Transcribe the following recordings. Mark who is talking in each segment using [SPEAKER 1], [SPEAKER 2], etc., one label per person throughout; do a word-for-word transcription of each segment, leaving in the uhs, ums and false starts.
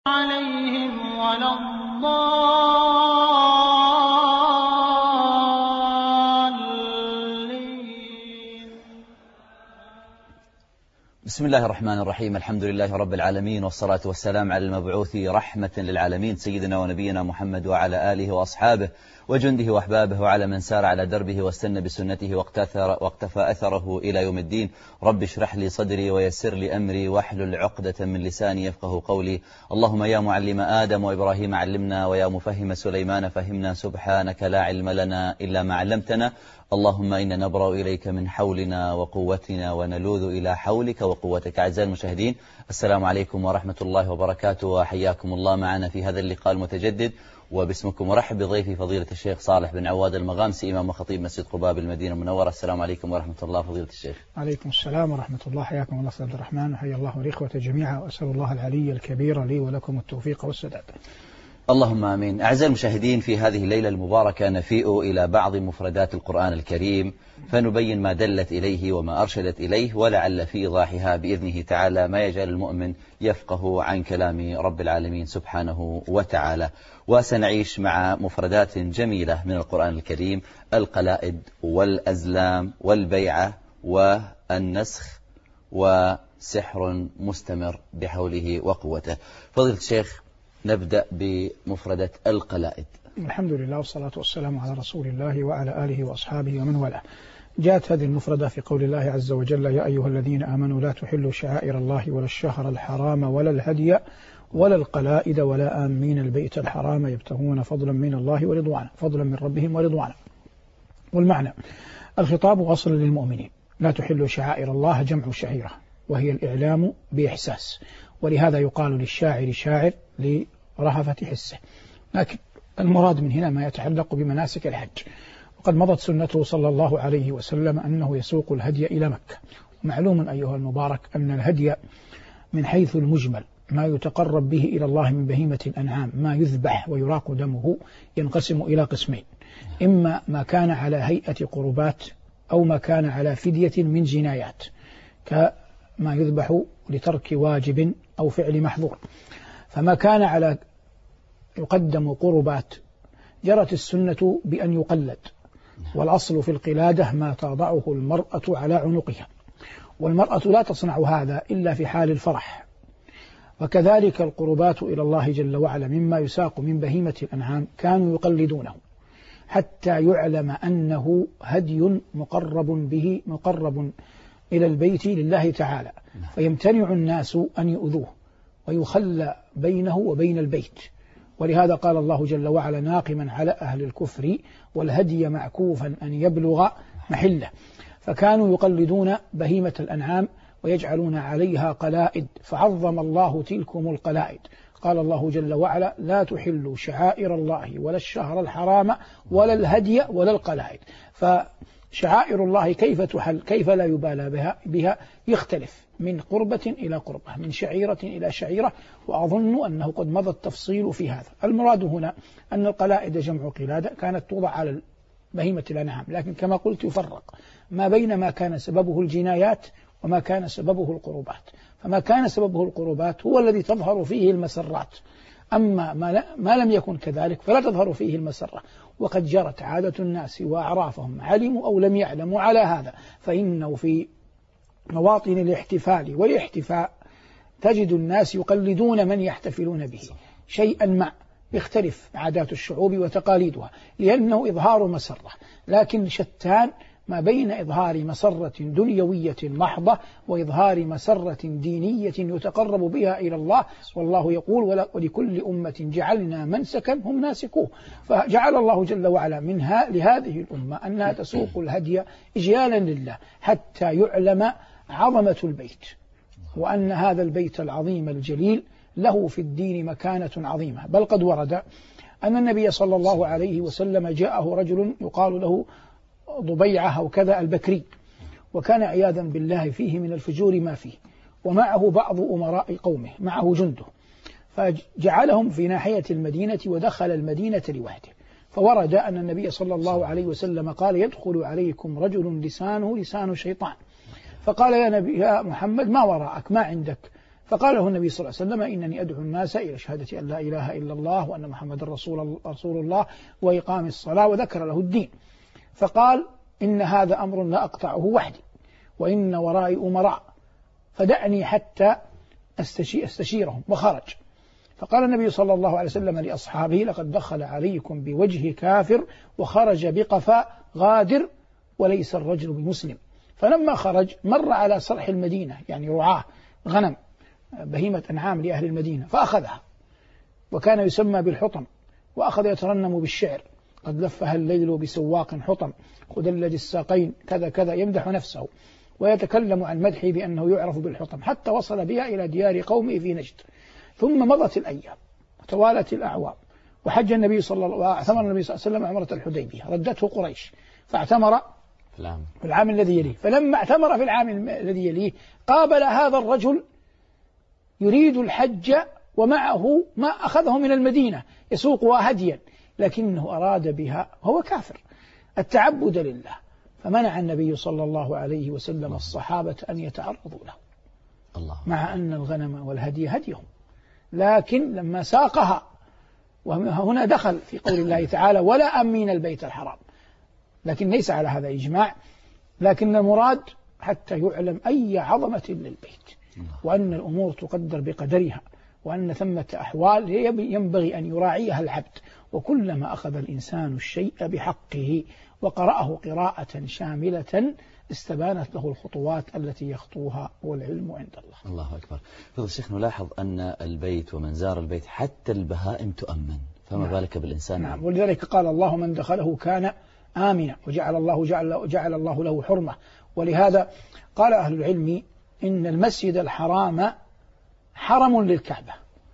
[SPEAKER 1] عليهم ولا الضالين.
[SPEAKER 2] بسم الله الرحمن الرحيم. الحمد لله رب العالمين، والصلاة والسلام على المبعوث رحمة للعالمين سيدنا ونبينا محمد وعلى آله وأصحابه وجنده وأحبابه وعلى من سار على دربه واستنى بسنته واقتفى أثره إلى يوم الدين. رب اشرح لي صدري ويسر لي أمري واحلل عقدة من لساني يفقه قولي. اللهم يا معلم آدم وإبراهيم علمنا، ويا مفهم سليمان فهمنا، سبحانك لا علم لنا إلا ما علمتنا. اللهم إنا نبرأ إليك من حولنا وقوتنا ونلوذ إلى حولك وقوتك. أعزائي المشاهدين، السلام عليكم ورحمة الله وبركاته، وحياكم الله معنا في هذا اللقاء المتجدد، وباسمكم ورحب بضيفي فضيلة الشيخ صالح بن عواد المغامسي، إمام وخطيب مسجد قباء بالمدينة المنورة. السلام عليكم ورحمة الله فضيلة الشيخ.
[SPEAKER 3] عليكم السلام ورحمة الله، حياكم الله سيد الرحمن، وحيا الله الإخوة جميعا، وأسأل الله العلي الكبير لي ولكم التوفيق والسداد.
[SPEAKER 2] اللهم آمين. أعزائي المشاهدين، في هذه الليلة المباركة نفيء إلى بعض مفردات القرآن الكريم فنبين ما دلت إليه وما أرشدت إليه، ولعل في إيضاحها بإذنه تعالى ما يجعل المؤمن يفقه عن كلام رب العالمين سبحانه وتعالى. وسنعيش مع مفردات جميلة من القرآن الكريم: القلائد والأزلام والبيعة والنسخ وسحر مستمر بحوله وقوته. فضيلة الشيخ، نبدأ بمفردة القلائد.
[SPEAKER 3] الحمد لله والصلاة والسلام على رسول الله وعلى آله وأصحابه ومن والاه. جاءت هذه المفردة في قول الله عز وجل: يا أيها الذين آمنوا لا تحلوا شعائر الله ولا الشهر الحرام ولا الهدي ولا القلائد ولا آمين البيت الحرام يبتغون فضلا من الله ورضوانا، فضلا من ربهم ورضوانا. والمعنى: الخطاب وصل للمؤمنين، لا تحلوا شعائر الله جمع شعيرة، وهي الإعلام بإحساس، ولهذا يقال للشاعر شاعر لرهفة حسه. لكن المراد من هنا ما يتعلق بمناسك الحج، وقد مضت سنته صلى الله عليه وسلم أنه يسوق الهدي إلى مكة. معلوم أيها المبارك أن الهدي من حيث المجمل ما يتقرب به إلى الله من بهيمة الأنعام، ما يذبح ويراق دمه، ينقسم إلى قسمين: إما ما كان على هيئة قربات، أو ما كان على فدية من جنايات، كما يذبح لترك واجب أو فعل محظور. فما كان على يقدم قربات جرت السنة بأن يقلد، والأصل في القلادة ما تضعه المرأة على عنقها، والمرأة لا تصنع هذا إلا في حال الفرح. وكذلك القربات إلى الله جل وعلا مما يساق من بهيمة الأنعام كانوا يقلدونه حتى يعلم أنه هدي مقرب به مقرب إلى البيت لله تعالى، فيمتنع الناس أن يؤذوه ويخلى بينه وبين البيت. ولهذا قال الله جل وعلا ناقما على أهل الكفر: والهدي معكوفا أن يبلغ محله. فكانوا يقلدون بهيمة الأنعام ويجعلون عليها قلائد، فعظم الله تلكم القلائد. قال الله جل وعلا: لا تحلوا شعائر الله ولا الشهر الحرام ولا الهدي ولا القلائد. فشعائر الله كيف تحل، كيف لا يبالى بها, بها يختلف من قربة إلى قربة، من شعيرة إلى شعيرة، وأظن أنه قد مضى التفصيل في هذا. المراد هنا أن القلائد جمع قلادة كانت توضع على بهيمة الأنعام، لكن كما قلت يفرق ما بين ما كان سببه الجنايات وما كان سببه القربات. فما كان سببه القربات هو الذي تظهر فيه المسرات، أما ما لم يكن كذلك فلا تظهر فيه المسرة. وقد جرت عادة الناس وأعرافهم، علموا أو لم يعلموا على هذا، فإنه في مواطن الاحتفال والاحتفاء تجد الناس يقلدون من يحتفلون به شيئا ما، يختلف عادات الشعوب وتقاليدها لأنه إظهار مسرة، لكن شتان ما بين إظهار مسرة دنيوية محضة وإظهار مسرة دينية يتقرب بها إلى الله. والله يقول: ولكل أمة جعلنا منسكا هم ناسكوه. فجعل الله جل وعلا منها لهذه الأمة أنها تسوق الهدي إجلالا لله حتى يعلم عظمة البيت، وأن هذا البيت العظيم الجليل له في الدين مكانة عظيمة. بل قد ورد أن النبي صلى الله عليه وسلم جاءه رجل يقال له ضبيعة أو كذا البكري، وكان عياذا بالله فيه من الفجور ما فيه، ومعه بعض أمراء قومه، معه جنده، فجعلهم في ناحية المدينة ودخل المدينة لوحده. فورد أن النبي صلى الله عليه وسلم قال: يدخل عليكم رجل لسانه لسان شيطان. فقال: يا نبي يا محمد ما وراءك، ما عندك فقال له النبي صلى الله عليه وسلم: إنني أدعو الناس إلى شهادة أن لا إله إلا الله وأن محمد رسول رسول الله وإقام الصلاة، وذكر له الدين. فقال: إن هذا أمر لا أقطعه وحدي، وإن ورائي أمراء، فدعني حتى أستشيرهم. وخرج. فقال النبي صلى الله عليه وسلم لأصحابه: لقد دخل عليكم بوجه كافر وخرج بقفا غادر، وليس الرجل بمسلم. فلما خرج مر على صرح المدينة، يعني رعاة غنم، بهيمة أنعام لأهل المدينة، فأخذها، وكان يسمى بالحطم، وأخذ يترنم بالشعر: قد لفها الليل بسواق حطم، خدلج الساقين كذا كذا، يمدح نفسه ويتكلم عن مدحه بأنه يعرف بالحطم، حتى وصل بها إلى ديار قومه في نجد. ثم مضت الأيام وتوالت الأعوام، وحج النبي صلى الله واعتمر النبي صلى الله عليه وسلم عمرة الحديبية، ردته قريش، فاعتمر في العام, في العام الذي يليه. فلما اعتمر في العام الذي يليه قابل هذا الرجل يريد الحج ومعه ما أخذه من المدينة يسوقها هديا، لكنه أراد بها وهو كافر التعبد لله، فمنع النبي صلى الله عليه وسلم الصحابة أن يتعرضوا له، الله، مع أن الغنم والهدي هديهم، لكن لما ساقها، وهنا دخل في قول الله تعالى: ولا أمين البيت الحرام، لكن ليس على هذا إجماع، لكن المراد حتى يعلم أي عظمة للبيت، وأن الأمور تقدر بقدرها، وأن ثمة أحوال ينبغي أن يراعيها العبد، وكلما أخذ الإنسان الشيء بحقه وقرأه قراءة شاملة استبانت له الخطوات التي يخطوها، والعلم عند الله.
[SPEAKER 2] الله أكبر. فضل الشيخ، نلاحظ أن البيت ومن زار البيت حتى البهائم تؤمن، فما نعم. بالك بالإنسان؟
[SPEAKER 3] نعم. ولذلك قال الله: من دخله كان آمنا، وجعل الله جعل, جعل الله له حرمة. ولهذا قال أهل العلم إن المسجد الحرام حرم للكعبة،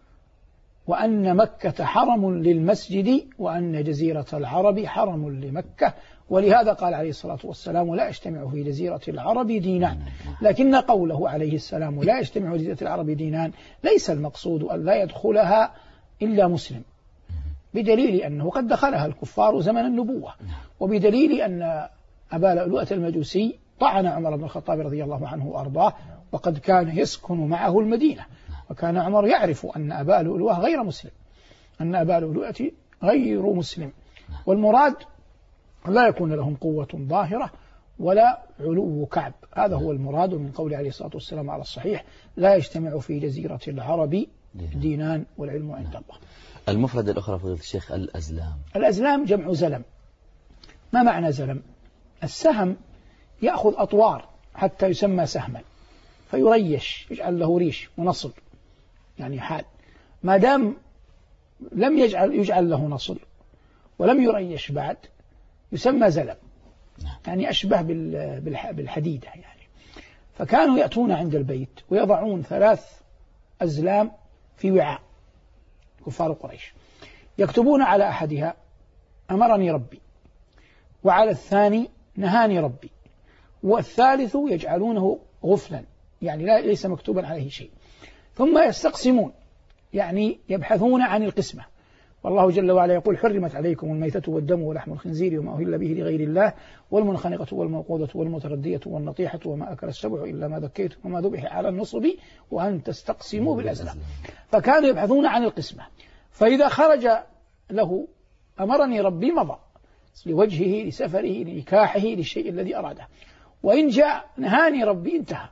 [SPEAKER 3] وأن مكة حرم للمسجد، وأن جزيرة العرب حرم لمكة. ولهذا قال عليه الصلاة والسلام: لا يجتمع في جزيرة العرب دينان. لكن قوله عليه السلام لا يجتمع في جزيرة العرب دينان ليس المقصود أن لا يدخلها إلا مسلم، بدليل أنه قد دخلها الكفار زمن النبوة، وبدليل أن أبا لؤلؤة المجوسي طعن عمر بن الخطاب رضي الله عنه وأرضاه، وقد كان يسكن معه المدينة، وكان عمر يعرف أن أبا لؤلؤة غير مسلم، أن أبا لؤلؤة غير مسلم. والمراد لا يكون لهم قوة ظاهرة ولا علو كعب، هذا هو المراد من قول عليه الصلاة والسلام على الصحيح: لا يجتمع في جزيرة العرب دينان، والعلم عند الله.
[SPEAKER 2] المفرد الأخرى فضيلة الشيخ: الأزلام.
[SPEAKER 3] الأزلام جمع زلم. ما معنى زلم؟ السهم يأخذ أطوار حتى يسمى سهما، فيريش، يجعل له ريش ونصل، يعني حال. ما دام لم يجعل يجعل له نصل ولم يريش بعد يسمى زلم، يعني أشبه بالحديدة يعني. فكانوا يأتون عند البيت ويضعون ثلاث أزلام في وعاء، كفار قريش، يكتبون على أحدها: أمرني ربي، وعلى الثاني: نهاني ربي، والثالث يجعلونه غفلا، يعني لا ليس مكتوبا عليه شيء. ثم يستقسمون، يعني يبحثون عن القسمة. والله جل وعلا يقول: حرمت عليكم الميتة والدم ولحم الخنزير وما أهل به لغير الله والمنخنقة والموقوذة والمتردية والنطيحة وما أكل السبع إلا ما ذكيتم وما ذبح على النصب وأن تستقسموا بالأزلام. فكانوا يبحثون عن القسمة، فإذا خرج له أمرني ربي مضى لوجهه، لسفره، لنكاحه، للشيء الذي أراده. وإن جاء نهاني ربي انتهى،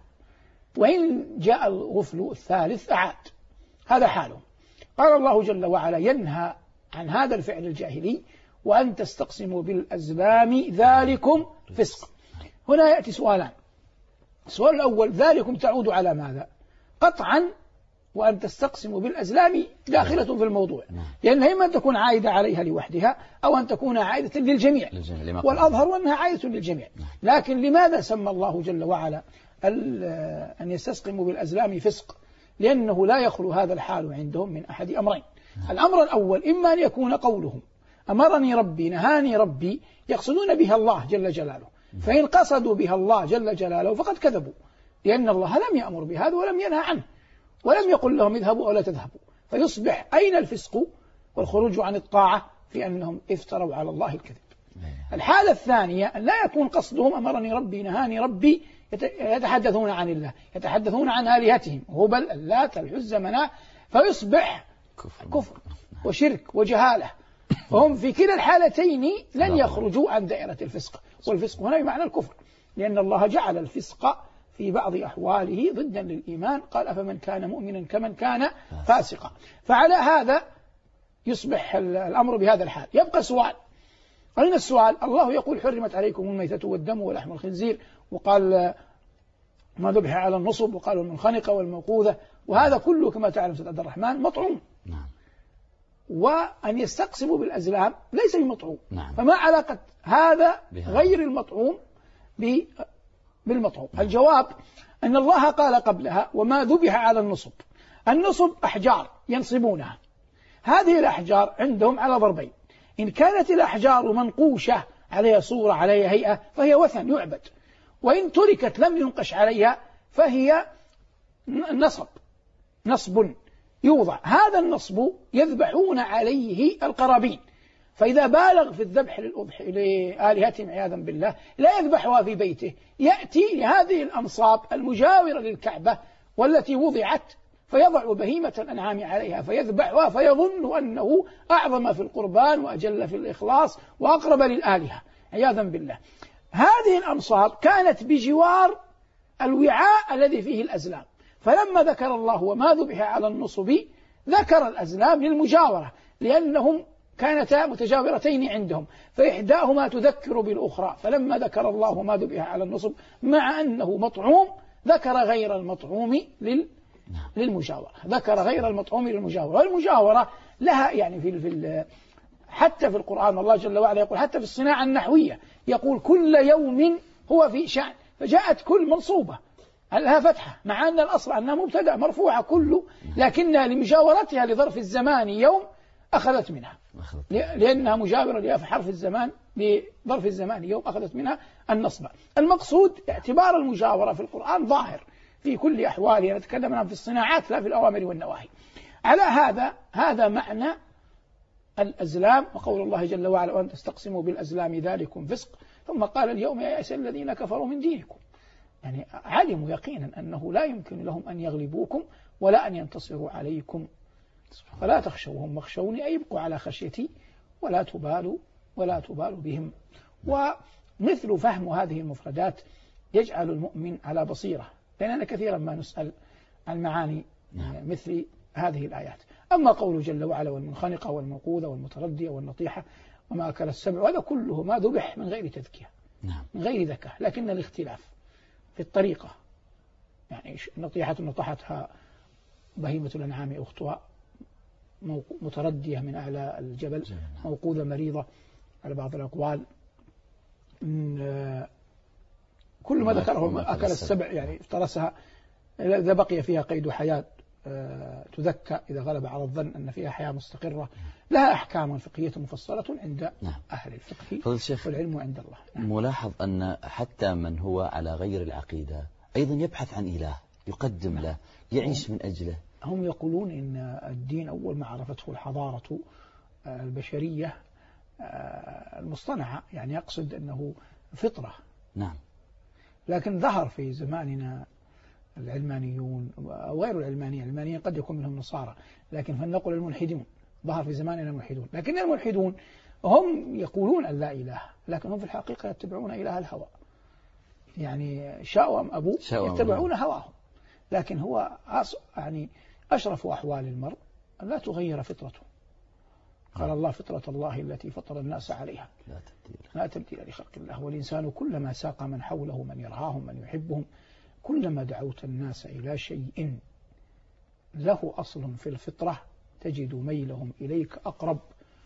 [SPEAKER 3] وإن جاء الغفل الثالث أعاد. هذا حاله. قال الله جل وعلا: ينهى عن هذا الفعل الجاهلي: وأن تستقسموا بالأزلام ذلكم فسق. هنا يأتي سؤالان. السؤال الأول: ذلكم تعود على ماذا؟ قطعا وأن تستقسموا بالأزلام داخلة في الموضوع، لأنها إما أن تكون عائدة عليها لوحدها أو أن تكون عائدة للجميع، والأظهر أنها عائدة للجميع. لكن لماذا سمى الله جل وعلا أن يستسقموا بالأزلام فسق؟ لأنه لا يخلو هذا الحال عندهم من أحد أمرين. الأمر الأول: إما أن يكون قولهم أمرني ربي نهاني ربي يقصدون بها الله جل جلاله، فإن قصدوا بها الله جل جلاله فقد كذبوا، لأن الله لم يأمر بهذا ولم ينهى عنه، ولم يقل لهم اذهبوا أو لا تذهبوا، فيصبح أين الفسق والخروج عن الطاعة؟ في أنهم افتروا على الله الكذب. الحالة الثانية: أن لا يكون قصدهم أمرني ربي نهاني ربي يتحدثون عن الله، يتحدثون عن آلهتهم هبل اللات العزى مناة، فيصبح كفر, كفر وشرك وجهالة. فهم في كلا الحالتين لن يخرجوا عن دائرة الفسق، والفسق هنا بمعنى الكفر، لأن الله جعل الفسق في بعض أحواله ضدا للإيمان، قال أفمن كان مؤمنا كمن كان فاسقا. فعلى هذا يصبح الأمر بهذا الحال. يبقى سؤال، أين السؤال؟ الله يقول حرمت عليكم الميتة والدم ولحم الخنزير، وقال ما ذبح على النصب، وقال المنخنقة والموقوذة، وهذا كله كما تعلم سيد عبد الرحمن مطعوم. نعم. وأن يستقسموا بالأزلام ليس بمطعوم. نعم. فما علاقة هذا غير المطعوم بالمطعوم؟ نعم. الجواب أن الله قال قبلها وما ذبح على النصب. النصب أحجار ينصبونها، هذه الأحجار عندهم على ضربين: إن كانت الأحجار منقوشة عليها صورة عليها هيئة فهي وثن يعبد، وإن تركت لم ينقش عليها فهي نصب نصب يوضع. هذا النصب يذبحون عليه القرابين، فإذا بالغ في الذبح للأضحية لآلهتهم عياذا بالله لا يذبحها في بيته، يأتي لهذه الأنصاب المجاورة للكعبة والتي وضعت فيضع بهيمة الأنعام عليها فيذبحها، فيظن أنه أعظم في القربان وأجل في الإخلاص وأقرب للآلهة عياذا بالله. هذه الأنصاب كانت بجوار الوعاء الذي فيه الأزلام، فلما ذكر الله وما ذبح على النصب ذكر الأزلام للمجاورة، لأنهم كانتا متجاورتين عندهم، فإحداهما تذكر بالأخرى. فلما ذكر الله وما ذبح على النصب مع أنه مطعوم ذكر غير المطعوم لل للمجاورة، ذكر غير المطعوم للمجاورة. والمجاورة لها يعني في في حتى في القرآن الله جل وعلا يقول، حتى في الصناعة النحوية يقول كل يوم هو في شأن، فجاءت كل منصوبة لها فتحة مع أن الأصل أنها مبتدأ مرفوعة كل، لكنها لمجاورتها لظرف الزمان يوم أخذت منها، لأنها مجاورة لها في حرف الزمان لظرف الزمان يوم أخذت منها النصب. المقصود اعتبار المجاورة في القرآن ظاهر في كل أحوالها، نتكلم عنها في الصناعات لا في الأوامر والنواهي. على هذا هذا معنى الأزلام، وقول الله جل وعلا وأن تستقسموا بالأزلام ذلكم فسق، ثم قال اليوم يئس الذين كفروا من دينكم، يعني علموا يقينا أنه لا يمكن لهم أن يغلبوكم ولا أن ينتصروا عليكم، فلا تخشوهم واخشوني، أي ابقوا على خشيتي ولا تبالوا ولا تبالوا بهم. ومثل فهم هذه المفردات يجعل المؤمن على بصيرة، لأننا كثيرا ما نسأل عن معاني مثل هذه الآيات. أما قوله جل وعلا والمنخنقة والموقوذة والمتردية والنطيحة وما أكل السبع، وهذا كله ما ذبح من غير تذكية من غير ذكاء، لكن الاختلاف في الطريقة، يعني نطيحة نطحتها بهيمة الأنعام أختها، متردية من أعلى الجبل، موقوذة مريضة على بعض الأقوال، كل ما ذكره أكل السبع يعني افترسها، إذا بقي فيها قيد حياة تذكى إذا غلب على الظن أن فيها حياة مستقرة، لها أحكام فقهية مفصلة عند نعم. أهل الفقه والعلم عند الله.
[SPEAKER 2] نعم. ملاحظ أن حتى من هو على غير العقيدة أيضا يبحث عن إله يقدم نعم. له يعيش من أجله.
[SPEAKER 3] هم يقولون إن الدين أول ما عرفته الحضارة البشرية المصطنعة، يعني يقصد أنه فطرة.
[SPEAKER 2] نعم.
[SPEAKER 3] لكن ظهر في زماننا العلمانيون وغير العلمانيين، العلمانيين قد يكون منهم نصارى، لكن فلنقل الملحدون، ظهر في زماننا الملحدون، لكن الملحدون هم يقولون أن لا إله، لكن هم في الحقيقة يتبعون إله الهوى، يعني شاءوا أم أبوا يتبعون هواهم، لكن هو يعني أشرف أحوال المرء أن لا تغير فطرته. قال الله فطرة الله التي فطر الناس عليها لا تبديل لا تبديل لخلق الله، والإنسان كلما ساق من حوله من يرعاهم من يحبهم، كلما دعوت الناس إلى شيء له أصل في الفطرة تجد ميلهم إليك أقرب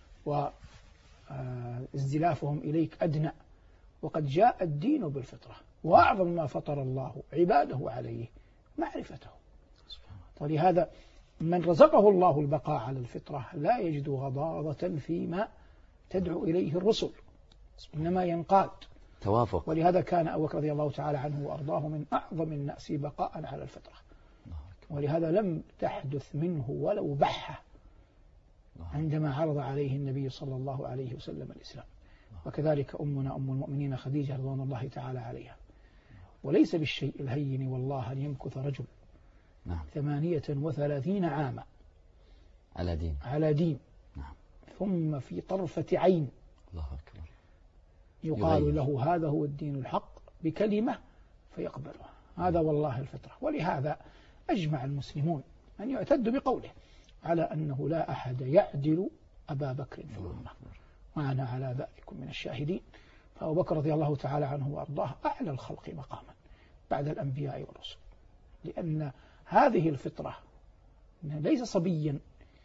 [SPEAKER 3] وازدلافهم إليك أدنى، وقد جاء الدين بالفطرة، وأعظم ما فطر الله عباده عليه معرفته. ولهذا من رزقه الله البقاء على الفطرة لا يجد غضاضة فيما تدعو إليه الرسل، إنما ينقاد
[SPEAKER 2] توافق.
[SPEAKER 3] ولهذا كان أبو بكر رضي الله تعالى عنه وأرضاه من أعظم الناس بقاء على الفطرة، ولهذا لم تحدث منه ولو بحة عندما عرض عليه النبي صلى الله عليه وسلم الإسلام. وكذلك أمنا أم المؤمنين خديجة رضوان الله تعالى عليها، وليس بالشيء الهين والله أن يمكث رجل
[SPEAKER 2] نعم.
[SPEAKER 3] ثمانية وثلاثين عاما
[SPEAKER 2] على دين
[SPEAKER 3] على دين
[SPEAKER 2] نعم.
[SPEAKER 3] ثم في طرفة عين
[SPEAKER 2] الله أكبر
[SPEAKER 3] يقال
[SPEAKER 2] يغير.
[SPEAKER 3] له هذا هو الدين الحق بكلمة فيقبلها. هذا والله الفطرة. ولهذا أجمع المسلمون أن يعتد بقوله على أنه لا أحد يعدل أبا بكر في الأمة، وأنا على ذلك من الشاهدين. فأبو بكر رضي الله تعالى عنه وأرضاه أعلى الخلق مقاما بعد الأنبياء والرسل، لأن هذه الفطرة ليس صبيا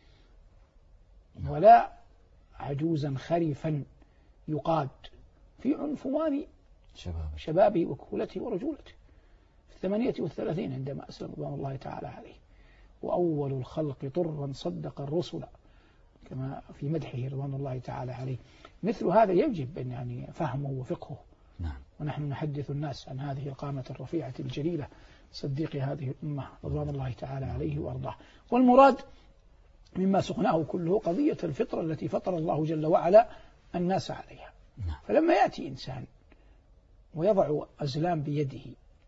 [SPEAKER 3] ولا عجوزا خريفا يقاد في عنفوان
[SPEAKER 2] شباب
[SPEAKER 3] شبابه وكهولته ورجولته في الثمانية والثلاثين عندما أسلم رضوان الله تعالى عليه، وأول الخلق طرا صدق الرسل كما في مدحه رضوان الله تعالى عليه. مثل هذا يجب أن يعني فهمه وفقهه.
[SPEAKER 2] نعم.
[SPEAKER 3] ونحن نحدث الناس عن هذه القامة الرفيعة الجليلة صديق هذه الأمة رضوان الله تعالى عليه وأرضاه. والمراد مما سقناه كله قضية الفطرة التي فطر الله جل وعلا الناس عليها.
[SPEAKER 2] نعم.
[SPEAKER 3] فلما يأتي إنسان ويضع أزلام بيده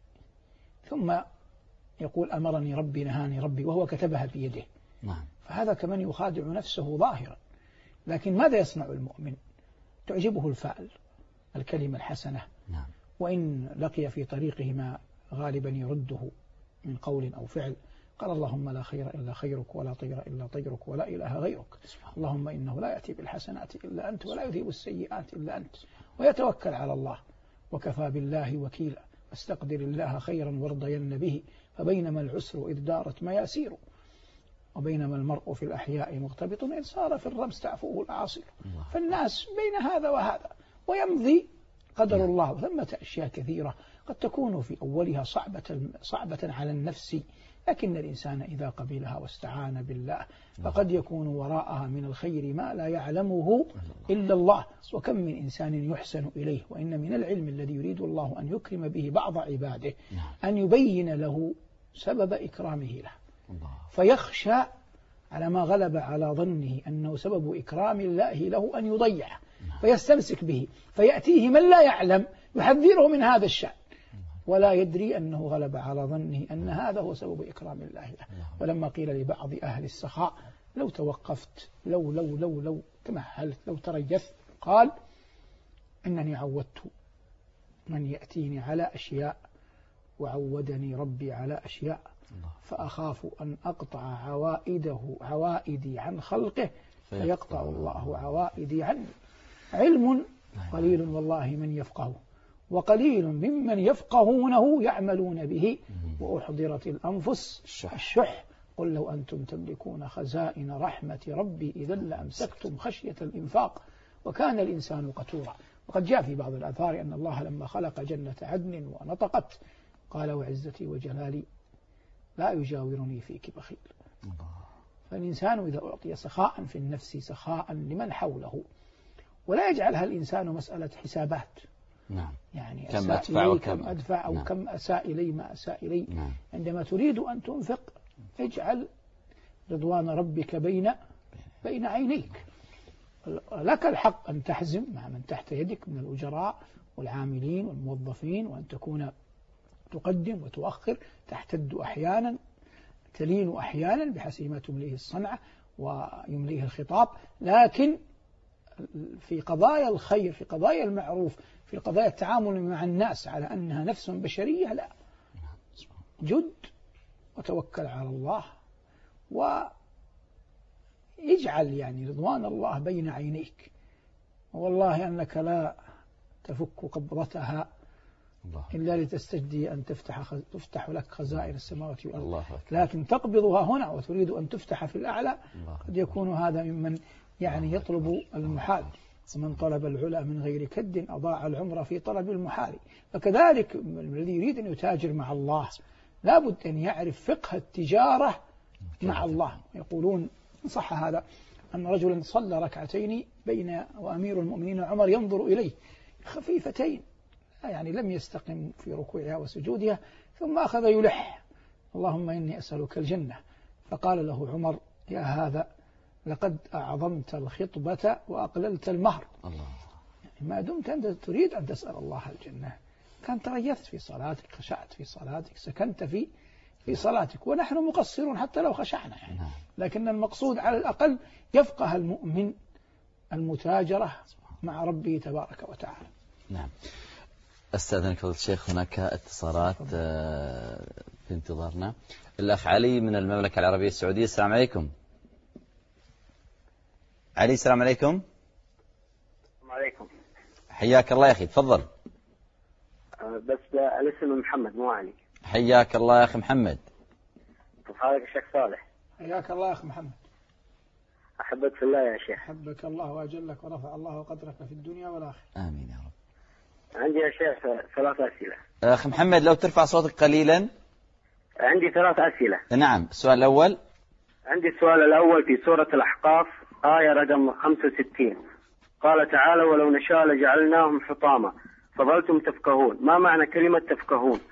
[SPEAKER 3] ثم يقول أمرني ربي نهاني ربي وهو كتبها بيده،
[SPEAKER 2] نعم.
[SPEAKER 3] فهذا كمن يخادع نفسه ظاهرا. لكن ماذا يصنع المؤمن؟ تعجبه الفعل الكلمة الحسنة،
[SPEAKER 2] نعم.
[SPEAKER 3] وإن لقي في طريقه ما غالبا يرده من قول أو فعل قال اللهم لا خير إلا خيرك ولا طير إلا طيرك ولا إله غيرك، اللهم إنه لا يأتي بالحسنات إلا أنت ولا يذهب السيئات إلا أنت، ويتوكل على الله وكفى بالله وكيلا واستقدر الله خيرا وارضين به فبينما العسر إذ دارت مياسير وبينما المرء في الأحياء مغتبط إن صار في الرمس تعفوه الأعاصير. فالناس بين هذا وهذا ويمضي قدر الله. ثمة أشياء كثيرة قد تكون في أولها صعبة, صعبة على النفس، لكن الإنسان إذا قبلها واستعان بالله فقد يكون وراءها من الخير ما لا يعلمه إلا الله. وكم من إنسان يحسن إليه، وإن من العلم الذي يريد الله أن يكرم به بعض عباده أن يبين له سبب إكرامه له، فيخشى على ما غلب على ظنه أنه سبب إكرام الله له أن يضيعه فيستمسك به، فيأتيه من لا يعلم يحذره من هذا الشأن ولا يدري أنه غلب على ظنه أن هذا هو سبب إكرام الله له. ولما قيل لبعض أهل السخاء لو توقفت لو لو لو لو تمهلت لو تريثت، قال إنني عودت من يأتيني على أشياء وعودني ربي على أشياء فأخاف أن أقطع عوائده عوائدي عن خلقه فيقطع الله عوائدي عني. علم قليل والله من يفقهه وقليل ممن يفقهونه يعملون به، وأحضرت الأنفس الشح قل لو أنتم تملكون خزائن رحمة ربي إذا لأمسكتم خشية الإنفاق وكان الإنسان قتورا. وقد جاء في بعض الآثار أن الله لما خلق جنة عدن ونطقت قال وعزتي وجلالي لا يجاورني فيك بخيل. فالإنسان إذا أعطي سخاء في النفس سخاء لمن حوله، ولا يجعلها الإنسان مسألة حسابات.
[SPEAKER 2] نعم.
[SPEAKER 3] يعني
[SPEAKER 2] كم
[SPEAKER 3] أدفع إلي كم أدفع أو نعم. كم أساء إلي ما أساء إلي.
[SPEAKER 2] نعم.
[SPEAKER 3] عندما تريد أن تنفق اجعل رضوان ربك بين بين عينيك. لك الحق أن تحزم مع من تحت يدك من الأجراء والعاملين والموظفين، وأن تكون تقدم وتؤخر، تحتد أحيانا تلين أحيانا بحسب ما تمليه الصنعة ويمليه الخطاب، لكن في قضايا الخير في قضايا المعروف في قضايا التعامل مع الناس على أنها نفس بشرية لا، جد وتوكل على الله ويجعل يعني رضوان الله بين عينيك. والله أنك لا تفك قبضتها إلا لتستجدي أن تفتح تفتح لك خزائن السماوات والأرض، لكن تقبضها هنا وتريد أن تفتح في الأعلى قد يكون هذا ممن يعني يطلب المحال. ومن طلب العلا من غير كد أضاع العمر في طلب المحال. فكذلك الذي يريد أن يتاجر مع الله لابد أن يعرف فقه التجارة مع الله. يقولون إن صح هذا أن رجلا صلى ركعتين بين وأمير المؤمنين عمر ينظر إليه خفيفتين يعني لم يستقم في ركوعها وسجودها، ثم أخذ يلح اللهم إني أسألك الجنة، فقال له عمر يا هذا لقد أعظمت الخطبة وأقللت المهر. الله. يعني ما دمت أنت تريد أن تسأل الله الجنة كان تغيرت في صلاتك، خشعت في صلاتك، سكنت في في صلاتك. ونحن مقصرون حتى لو خشعنا يعني. لكن المقصود على الأقل يفقه المؤمن المتاجرة مع ربه تبارك وتعالى.
[SPEAKER 2] نعم. أستاذنك فضيلة الشيخ، هناك اتصالات في انتظارنا. الأخ علي من المملكة العربية السعودية. السلام عليكم. علي السلام عليكم.
[SPEAKER 1] السلام عليكم.
[SPEAKER 2] حياك الله يا أخي، تفضل.
[SPEAKER 1] بس الاسم محمد مو علي.
[SPEAKER 2] حياك الله يا أخي محمد.
[SPEAKER 1] كيف حالك يا شيخ صالح؟
[SPEAKER 3] حياك الله يا أخي محمد.
[SPEAKER 1] أحبك في الله يا شيخ.
[SPEAKER 3] أحبك الله وأجلك ورفع الله قدرك في الدنيا والآخرة.
[SPEAKER 2] آمين يا رب.
[SPEAKER 1] عندي يا شيخ ثلاث أسئلة.
[SPEAKER 2] أخي محمد لو ترفع صوتك قليلا.
[SPEAKER 1] عندي ثلاث أسئلة.
[SPEAKER 2] نعم. السؤال الأول.
[SPEAKER 1] عندي السؤال الأول في سورة الأحقاف آية رقم خمسة وستين، قال تعالى: ولو نشاء لجعلناهم حطاما فظلتم تفكهون. ما معنى كلمة تفكهون؟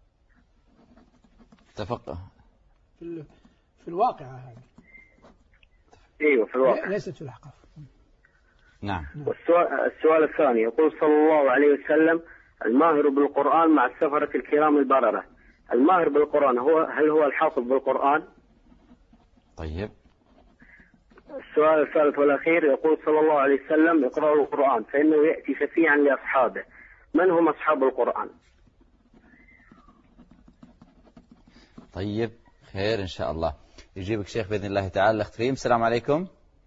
[SPEAKER 2] تفقه
[SPEAKER 3] في, في الواقع هذه.
[SPEAKER 1] ايوه في الواقع،
[SPEAKER 3] ليست في الأحقاف.
[SPEAKER 2] نعم.
[SPEAKER 1] والسؤال السؤال الثاني يقول صلى الله عليه وسلم: الماهر بالقرآن مع السفرة الكرام البررة. الماهر بالقرآن هو هل هو الحافظ بالقرآن؟
[SPEAKER 2] طيب.
[SPEAKER 1] السؤال الثالث والأخير يقول صلى الله عليه وسلم: اقرأوا القرآن فإنه يأتي شفيعا لأصحابه. من هم أصحاب القرآن؟
[SPEAKER 2] طيب خير إن شاء الله يجيبك شيخ بإذن الله تعالى. الأخت ريم السلام عليكم.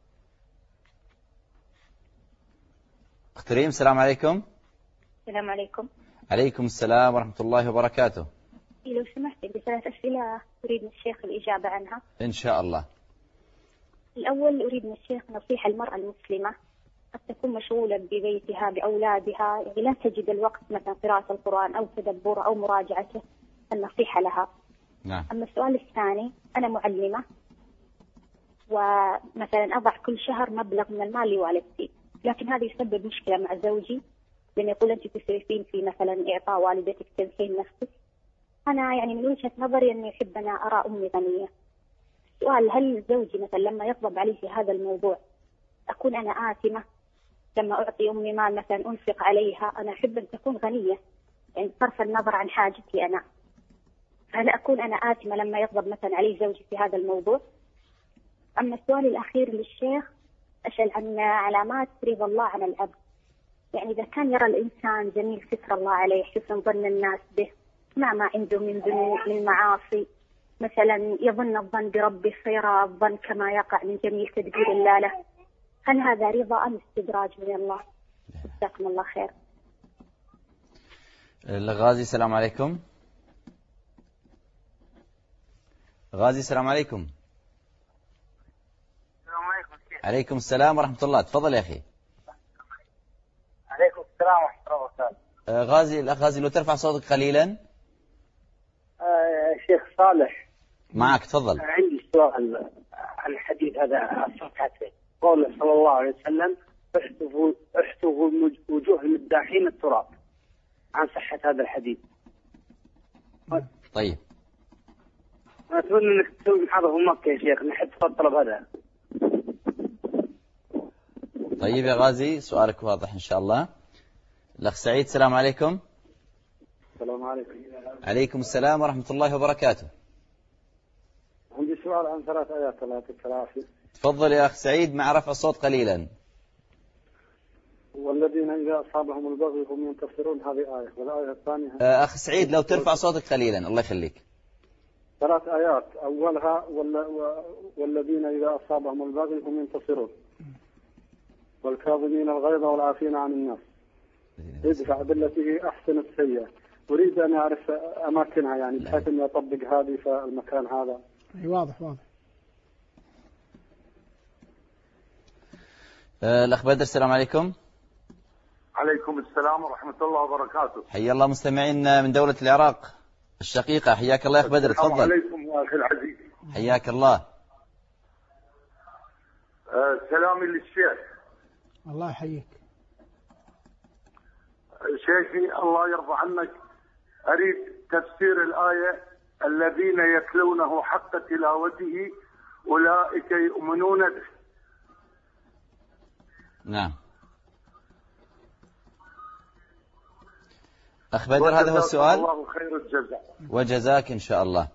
[SPEAKER 2] أخت ريم السلام عليكم.
[SPEAKER 4] السلام عليكم.
[SPEAKER 2] عليكم السلام ورحمة الله وبركاته.
[SPEAKER 4] لو سمحت بثلاث أسئلة أريد من الشيخ الإجابة عنها.
[SPEAKER 2] إن شاء الله.
[SPEAKER 4] الأول أريد من الشيخ نصيحة المرأة المسلمة قد تكون مشغولة ببيتها بأولادها، يعني لا تجد الوقت مثلا قراءة القرآن أو تدبره أو مراجعته، النصيحة لها.
[SPEAKER 2] نعم.
[SPEAKER 4] أما السؤال الثاني، أنا معلمة ومثلا أضع كل شهر مبلغ من المال لوالدتي، لكن هذا يسبب مشكلة مع زوجي لأن يقول أنت تسرفين في مثلا إعطاء والدتك تنسين نفسك. أنا يعني من وجهة نظري أني أحب أنا أرى أمي غنية. السؤال: هل زوجي مثلا لما يغضب علي في هذا الموضوع أكون أنا آثمة لما أعطي أمي مال مثلا أنفق عليها؟ أنا أحب أن تكون غنية، يعني صرف النظر عن حاجتي أنا. هل أكون أنا آثمة لما يغضب مثلا علي زوجي في هذا الموضوع؟ أما السؤال الأخير للشيخ، أسأل عن علامات رضا الله عن العبد. يعني إذا كان يرى الإنسان جميل ستر الله عليه، حسن ظن الناس به، مع ما عنده من ذنوب من معاصي، مثلا يظن الظن بربه فيرى الظن كما يقع من جميل تدبير الله له، هل هذا رضا أم استدراج من الله؟ جزاكم الله خير.
[SPEAKER 2] الغازي السلام عليكم. غازي السلام عليكم.
[SPEAKER 1] السلام عليكم.
[SPEAKER 2] عليكم السلام ورحمة الله. تفضل يا أخي.
[SPEAKER 1] عليكم السلام ورحمة الله وبركاته.
[SPEAKER 2] غازي الأخ غازي لو ترفع صوتك قليلا.
[SPEAKER 1] آه شيخ صالح
[SPEAKER 2] معك تفضل.
[SPEAKER 1] عندي سؤال عن الحديث هذا الصفحتين. قول صلى الله عليه وسلم: احتفوا احتفوا وجوه المداحين التراب، عن صحة هذا الحديث.
[SPEAKER 2] طيب.
[SPEAKER 1] أتمنى أنك تسوي محاضرة في مكة يا شيخ، نحب الطلب هذا.
[SPEAKER 2] طيب يا غازي سؤالك واضح إن شاء الله. الأخ سعيد السلام عليكم.
[SPEAKER 1] السلام عليكم.
[SPEAKER 2] عليكم السلام ورحمة الله وبركاته.
[SPEAKER 1] عندي سؤال عن ثلاث آيات الله يعطيك العافية.
[SPEAKER 2] تفضل يا أخ سعيد مع رفع الصوت قليلا.
[SPEAKER 1] والذين إذا أصابهم البغي هم ينتصرون، هذه آية. والآية الثانية
[SPEAKER 2] أخ سعيد لو ترفع صوتك قليلا الله يخليك.
[SPEAKER 1] ثلاث آيات، أولها والذين إذا أصابهم البغي هم ينتصرون، والكاظمين الغيظ والعافين عن الناس، ادفع بالتي هي أحسن السيئة. أريد أن أعرف أماكنها، يعني بحيث أن أطبق هذه في المكان هذا.
[SPEAKER 3] واضح واضح.
[SPEAKER 2] الأخ بدر السلام عليكم.
[SPEAKER 5] عليكم السلام ورحمة الله وبركاته.
[SPEAKER 2] حيا الله مستمعين من دولة العراق الشقيقة. حياك الله يا أخ بدر تفضل.
[SPEAKER 5] السلام عليكم يا أخي العزيز.
[SPEAKER 2] حياك الله.
[SPEAKER 5] أه سلامي للشيخ.
[SPEAKER 3] الله يحييك.
[SPEAKER 5] شيخي الله يرضى عنك، أريد تفسير الآية: الذين يتلونه حق تلاوته أولئك يؤمنون به.
[SPEAKER 2] نعم. أخ بدر هذا هو السؤال.
[SPEAKER 5] الله خير الجزاء.
[SPEAKER 2] وجزاك إن شاء الله.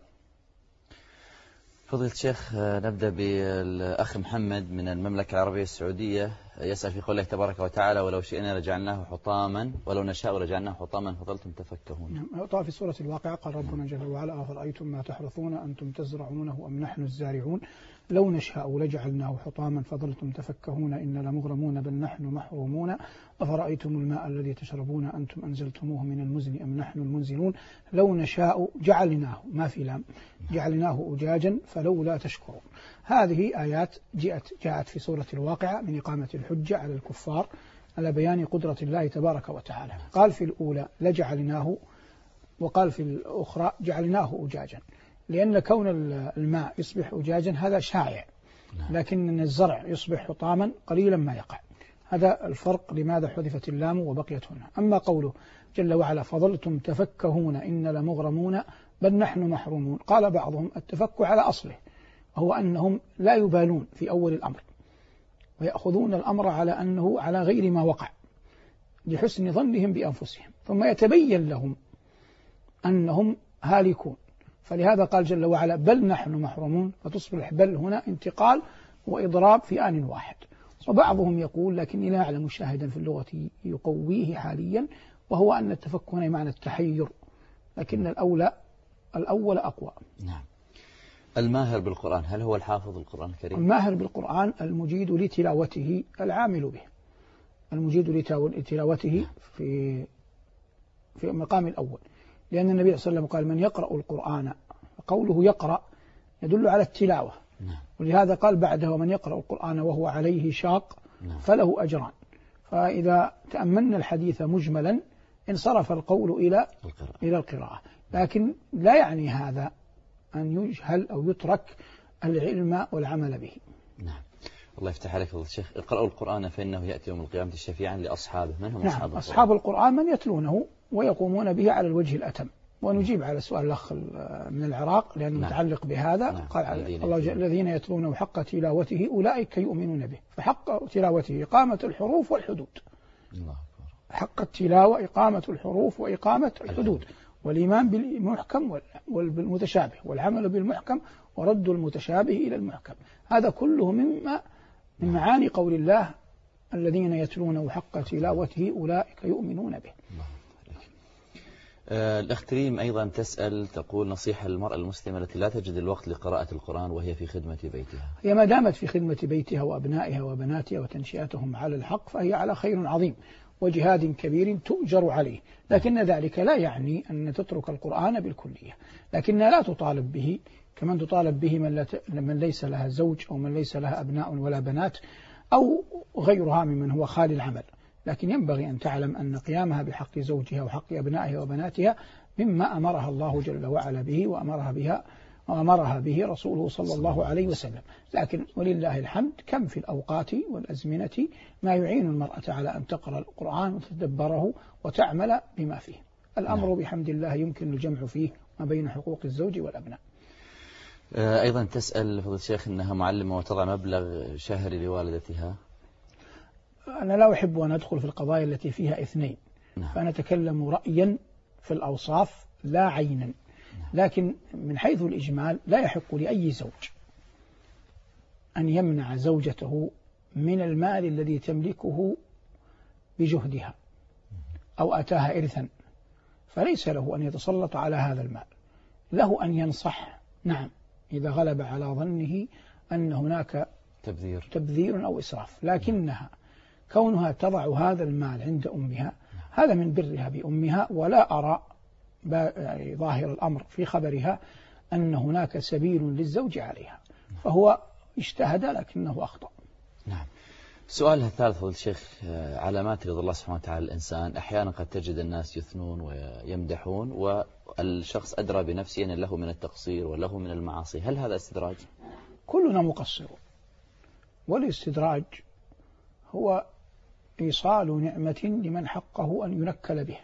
[SPEAKER 2] فضيلة الشيخ، نبدأ بالأخ محمد من المملكة العربية السعودية، يسأل في قوله تبارك وتعالى ولو شئنا لجعلناه حطاما ولو نشاء لجعلناه حطاما فظلتم تفكهون.
[SPEAKER 3] نعم. طبعا في سورة الواقعة قال ربنا جل وعلا أفرأيتم ما تحرثون أنتم تزرعونه أم نحن الزارعون لو نشاء لجعلناه حطاما فظلتم تفكهون إن لمغرمون بل نحن محرومون أفرأيتم الماء الذي تشربون أنتم أنزلتموه من المزن أم نحن المنزلون لو نشاء جعلناه، ما في لام، جعلناه أجاجا فلولا تشكرون. هذه آيات جاءت جاءت في سورة الواقعة من إقامة الحجة على الكفار على بيان قدرة الله تبارك وتعالى. قال في الأولى لجعلناه، وقال في الأخرى جعلناه أجاجا، لأن كون الماء يصبح أجاجا هذا شائع، لكن الزرع يصبح حطاما قليلا ما يقع. هذا الفرق لماذا حذفت اللام وبقيت هنا. أما قوله جل وعلا فظلتم تفكهون إن لمغرمون بل نحن محرومون، قال بعضهم التفكه على أصله، وهو أنهم لا يبالون في أول الأمر ويأخذون الأمر على أنه على غير ما وقع لحسن ظنهم بأنفسهم، ثم يتبين لهم أنهم هالكون، فلهذا قال جل وعلا بل نحن محرومون، فتصبح بل هنا انتقال وإضراب في آن واحد. وبعضهم يقول لكني لا أعلم شاهدا في اللغة يقويه حاليا، وهو أن التفكه هنا معنى التحير، لكن الأولى الأول أقوى.
[SPEAKER 2] نعم. الماهر بالقرآن هل هو الحافظ القرآن الكريم؟
[SPEAKER 3] الماهر بالقرآن المجيد لتلاوته العامل به، المجيد لتلاوته في في المقام الأول، لأن النبي صلى الله عليه وسلم قال من يقرأ القرآن، قوله يقرأ يدل على التلاوة، ولهذا قال بعده ومن يقرأ القرآن وهو عليه شاق فله أجران. فإذا تأملنا الحديث مجملا انصرف القول إلى القراءة. إلى القراءة، لكن لا يعني هذا أن يجهل أو يترك العلم والعمل به.
[SPEAKER 2] نعم. الله يفتح عليك فضيلة الشيخ. اقرأوا القرآن فإنه يأتي يوم القيامة شفيعا لأصحابه. من هم
[SPEAKER 3] نعم.
[SPEAKER 2] أصحاب القرآن؟
[SPEAKER 3] أصحاب القرآن من يتلونه ويقومون به على الوجه الأتم. ونجيب على سؤال الأخ من العراق لأنه نعم. متعلق بهذا. نعم. قال الله الذين يتلونه حق تلاوته أولئك يؤمنون به، فحق تلاوته إقامة الحروف والحدود. الله. حق التلاوة إقامة الحروف وإقامة الحدود، والإيمان بالمحكم والمتشابه، والعمل بالمحكم ورد المتشابه إلى المحكم. هذا كله مما من معاني قول الله الذين يتلونه حق تلاوته أولئك يؤمنون به.
[SPEAKER 2] الأخت ريم أيضا تسأل تقول نصيحة للمرأة المسلمة التي لا تجد الوقت لقراءة القرآن وهي في خدمة بيتها.
[SPEAKER 3] هي ما دامت في خدمة بيتها وأبنائها وبناتها وتنشئتهم على الحق فهي على خير عظيم وجهاد كبير تؤجر عليه، لكن ذلك لا يعني أن تترك القرآن بالكلية، لكنها لا تطالب به كمن تطالب به من, من ليس لها زوج أو من ليس لها أبناء ولا بنات أو غيرها ممن هو خالي العمل، لكن ينبغي أن تعلم أن قيامها بحق زوجها وحق أبنائها وبناتها مما أمرها الله جل وعلا به وأمرها بها وأمرها به رسوله صلى الله عليه وسلم. لكن ولله الحمد كم في الأوقات والأزمنة ما يعين المرأة على أن تقرأ القرآن وتدبره وتعمل بما فيه. الأمر بحمد الله يمكن الجمع فيه ما بين حقوق الزوج والأبناء.
[SPEAKER 2] أيضا تسأل فضيلة الشيخ أنها معلمة وتضع مبلغ شهري لوالدتها.
[SPEAKER 3] أنا لا أحب أن أدخل في القضايا التي فيها اثنين، فأنا أتكلم رأيا في الأوصاف لا عينا، لكن من حيث الإجمال لا يحق لأي زوج أن يمنع زوجته من المال الذي تملكه بجهدها أو أتاها إرثا، فليس له أن يتسلط على هذا المال، له أن ينصح، نعم إذا غلب على ظنه أن هناك
[SPEAKER 2] تبذير,
[SPEAKER 3] تبذير أو إسراف، لكنها كونها تضع هذا المال عند أمها هذا من برها بأمها، ولا أرى يعني ظاهر الأمر في خبرها أن هناك سبيل للزوج عليها، فهو اجتهد لكنه أخطأ.
[SPEAKER 2] نعم. سؤالها الثالث فضيلة الشيخ، علامات رضا الله سبحانه وتعالى الإنسان، أحيانا قد تجد الناس يثنون ويمدحون والشخص أدرى بنفسه أن له من التقصير وله من المعاصي، هل هذا استدراج؟
[SPEAKER 3] كلنا مقصر، والاستدراج هو إيصال نعمة لمن حقه أن ينكل به،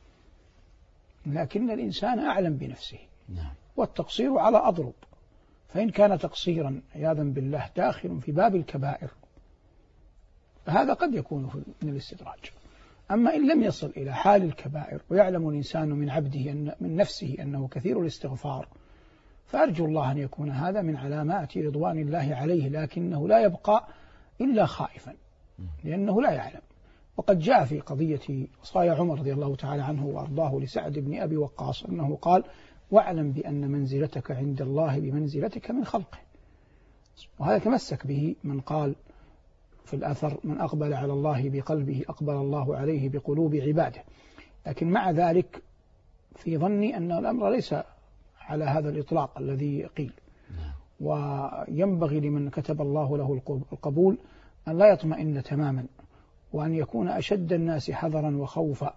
[SPEAKER 3] لكن الإنسان أعلم بنفسه.
[SPEAKER 2] نعم.
[SPEAKER 3] والتقصير على أضرب، فإن كان تقصيرا عياذا بالله داخل في باب الكبائر فهذا قد يكون من الاستدراج، أما إن لم يصل إلى حال الكبائر ويعلم الإنسان من عبده أن من نفسه أنه كثير الاستغفار، فأرجو الله أن يكون هذا من علامات رضوان الله عليه، لكنه لا يبقى إلا خائفا لأنه لا يعلم. وقد جاء في قضية وصايا عمر رضي الله تعالى عنه وأرضاه لسعد بن أبي وقاص أنه قال: واعلم بأن منزلتك عند الله بمنزلتك من خلقه. وهذا تمسك به من قال في الأثر: من أقبل على الله بقلبه أقبل الله عليه بقلوب عباده. لكن مع ذلك في ظني أن الأمر ليس على هذا الإطلاق الذي قيل، وينبغي لمن كتب الله له القبول أن لا يطمئن تماما، وأن يكون أشد الناس حذرا وخوفا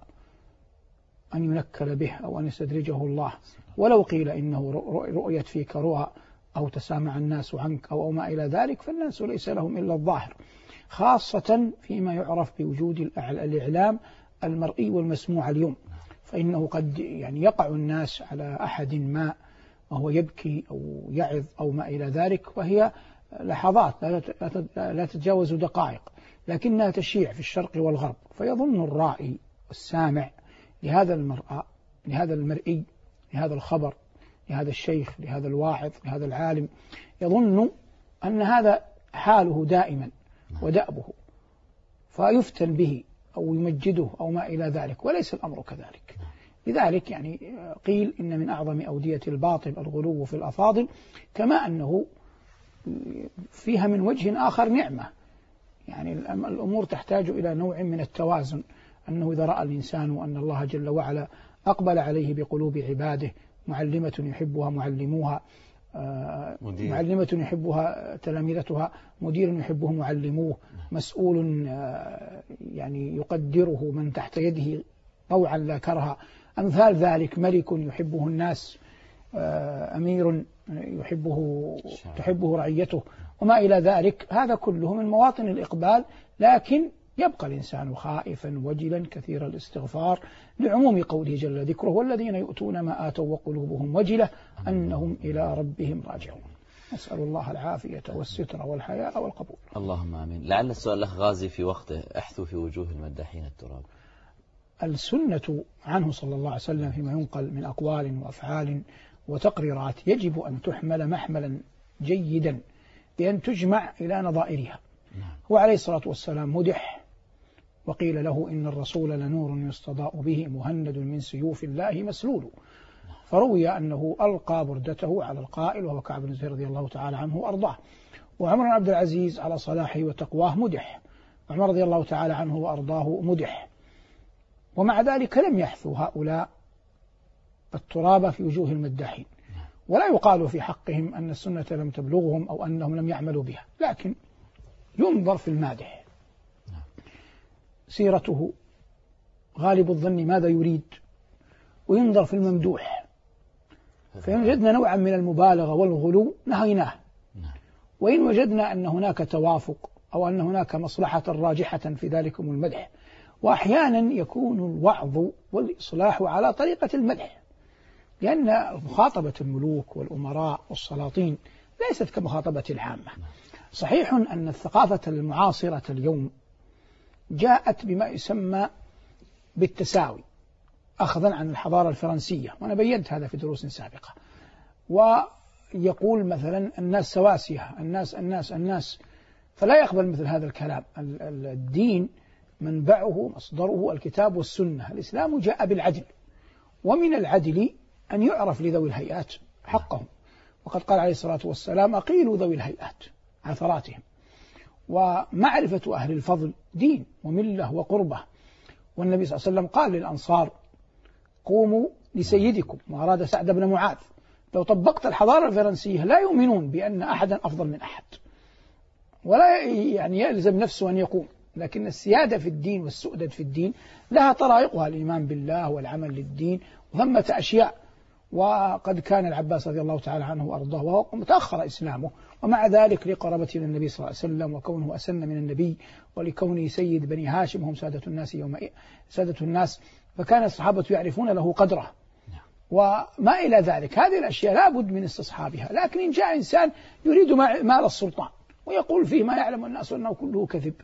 [SPEAKER 3] أن ينكل به أو أن يستدرجه الله، ولو قيل إنه رؤيت فيك رؤى أو تسامع الناس عنك أو ما إلى ذلك، فالناس ليس لهم إلا الظاهر، خاصة فيما يعرف بوجود الإعلام المرئي والمسموع اليوم، فإنه قد يعني يقع الناس على أحد ما وهو يبكي أو يعظ أو ما إلى ذلك، وهي لحظات لا تتجاوز دقائق، لكنها تشيع في الشرق والغرب، فيظن الرائي والسامع لهذا المرأة لهذا المرئي لهذا الخبر لهذا الشيخ لهذا الواعظ لهذا العالم، يظن أن هذا حاله دائما ودأبه، فيفتن به أو يمجده أو ما إلى ذلك، وليس الأمر كذلك. لذلك يعني قيل إن من أعظم أودية الباطل الغلو في الأفاضل، كما أنه فيها من وجه آخر نعمة. يعني الأمور تحتاج إلى نوع من التوازن، أنه إذا رأى الإنسان أن الله جل وعلا أقبل عليه بقلوب عباده، معلمة يحبها معلموها، مدير. معلمة يحبها تلامذتها، مدير يحبه معلموه، مسؤول يعني يقدره من تحت يده طوعا لا كرها، أمثال ذلك، ملك يحبه الناس، أمير يحبه تحبه رعيته وما إلى ذلك. هذا كله من مواطن الإقبال، لكن يبقى الإنسان خائفا وجلا كثير الاستغفار لعموم قوله جل ذكره: والذين يؤتون ما آتوا وقلوبهم وجلة أنهم إلى ربهم راجعون. نسأل الله العافية والستر والحياء والقبول.
[SPEAKER 2] اللهم آمين. لعل السؤال الأخ غازي في وقته: احثوا في وجوه المداحين التراب.
[SPEAKER 3] السنة عنه صلى الله عليه وسلم فيما ينقل من أقوال وأفعال وتقريرات يجب أن تحمل محملا جيدا بأن تجمع إلى نظائرها. هو عليه الصلاة والسلام مدح، وقيل له: إن الرسول لنور يستضاء به مهند من سيوف الله مسلول. فروي أنه ألقى بردته على القائل وهو كعب بن زهير رضي الله تعالى عنه وأرضاه. وعمر بن عبد العزيز على صلاحه وتقواه مدح، وعمر رضي الله تعالى عنه وأرضاه مدح، ومع ذلك لم يحثوا هؤلاء التراب في وجوه المداحين، ولا يقال في حقهم أن السنة لم تبلغهم أو أنهم لم يعملوا بها، لكن ينظر في المادح، سيرته، غالب الظن ماذا يريد، وينظر في الممدوح، فإن وجدنا نوعا من المبالغة والغلو نهيناه، وإن وجدنا أن هناك توافق أو أن هناك مصلحة راجحة في ذلكم المدح. وأحيانا يكون الوعظ والإصلاح على طريقة المدح، لأن مخاطبة الملوك والأمراء والسلاطين ليست كمخاطبة العامة. صحيح أن الثقافة المعاصرة اليوم جاءت بما يسمى بالتساوي، أخذا عن الحضارة الفرنسية، وأنا بينت هذا في دروس سابقة. ويقول مثلا: الناس سواسية، الناس الناس الناس، فلا يقبل مثل هذا الكلام. الدين منبعه مصدره الكتاب والسنة، الإسلام جاء بالعدل، ومن العدل أن يعرف لذوي الهيئات حقهم، وقد قال عليه الصلاة والسلام: أقيلوا ذوي الهيئات عثراتهم. ومعرفة أهل الفضل دين وملة وقربة، والنبي صلى الله عليه وسلم قال للأنصار: قوموا لسيدكم، وأراد سعد بن معاذ. لو طبقت الحضارة الفرنسية لا يؤمنون بأن أحدا أفضل من أحد، ولا يعني يلزم نفسه أن يقوم، لكن السيادة في الدين والسؤدد في الدين لها طرائقها، الإيمان بالله والعمل للدين، وثمة أشياء. وقد كان العباس رضي الله تعالى عنه وأرضاه وهو متأخر إسلامه، ومع ذلك لقرابته من النبي صلى الله عليه وسلم وكونه أسن من النبي ولكونه سيد بني هاشم هم سادة الناس يوم سادة الناس، فكان الصحابة يعرفون له قدره وما إلى ذلك. هذه الأشياء لا بد من استصحابها. لكن إن جاء إنسان يريد مال السلطان ويقول فيه ما يعلم الناس أنه كله كذب،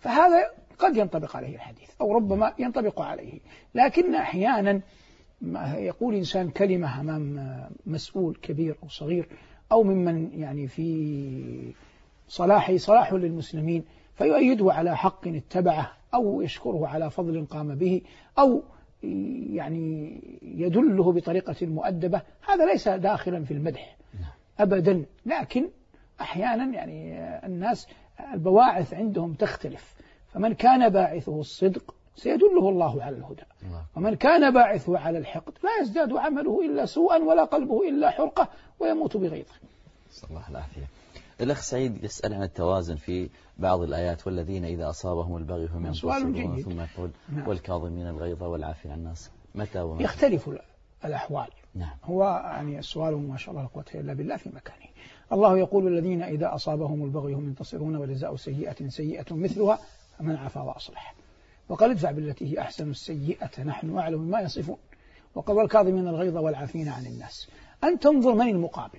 [SPEAKER 3] فهذا قد ينطبق عليه الحديث أو ربما ينطبق عليه. لكن أحيانا يقول إنسان كلمة أمام مسؤول كبير أو صغير أو ممن يعني في صلاحه صلاح للمسلمين فيؤيده على حق اتبعه أو يشكره على فضل قام به أو يعني يدله بطريقة مؤدبة، هذا ليس داخلا في المدح أبدا. لكن أحيانا يعني الناس البواعث عندهم تختلف، فمن كان باعثه الصدق سيدله الله على الهدى، ومن كان باعثه على الحقد لا يزداد عمله إلا سوءا ولا قلبه إلا حرقة ويموت بغيظه.
[SPEAKER 2] صلى الله العافية. الأخ سعيد يسأل عن التوازن في بعض الآيات، والذين إذا أصابهم البغي هم ينتصرون، ثم يقول نعم. والكاظمين الغيظ والعافين عن الناس. متى ومتى
[SPEAKER 3] يختلف الأحوال؟
[SPEAKER 2] نعم.
[SPEAKER 3] هو يعني السؤال ما شاء الله لا قوة إلا بالله في مكانه. الله يقول الذين إذا أصابهم البغي هم ينتصرون وجزاء سيئة سيئة مثلها فمن عفا وأصلح وقال ادفع بالتي هي أحسن السيئة نحن أعلم ما يصفون وقال والكاظمين الغيظ والعافين عن الناس. أن تنظر من المقابل،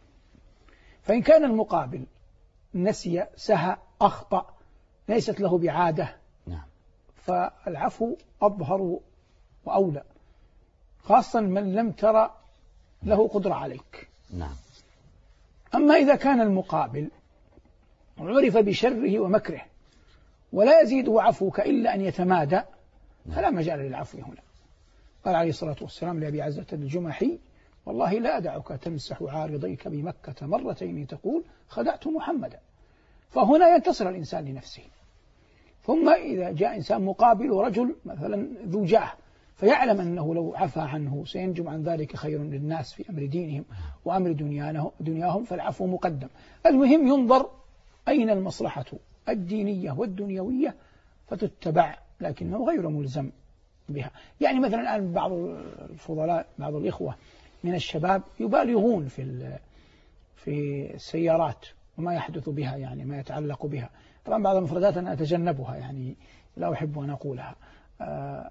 [SPEAKER 3] فإن كان المقابل نسي سهى أخطأ ليست له بعادة
[SPEAKER 2] نعم.
[SPEAKER 3] فالعفو أظهر وأولى، خاصة من لم ترى له قدرة عليك.
[SPEAKER 2] نعم.
[SPEAKER 3] أما إذا كان المقابل عرف بشره ومكره ولا يزيده عفوك إلا أن يتمادى فلا مجال للعفو هنا. قال عليه الصلاة والسلام لأبي عزة الجمحي والله لا أدعك تمسح عارضيك بمكة مرتين تقول خدعت محمدا، فهنا ينتصر الإنسان لنفسه. ثم إذا جاء إنسان مقابل رجل مثلا ذو جاه فيعلم أنه لو عفى عنه سينجم عن ذلك خير للناس في أمر دينهم وأمر دنياهم فالعفو مقدم. المهم ينظر أين المصلحة الدينية والدنيوية فتتبع، لكنه غير ملزم بها. يعني مثلا الآن بعض الفضلاء بعض الإخوة من الشباب يبالغون في في السيارات وما يحدث بها، يعني ما يتعلق بها. طبعا بعض المفردات أنا أتجنبها يعني لا أحب أن أقولها. آه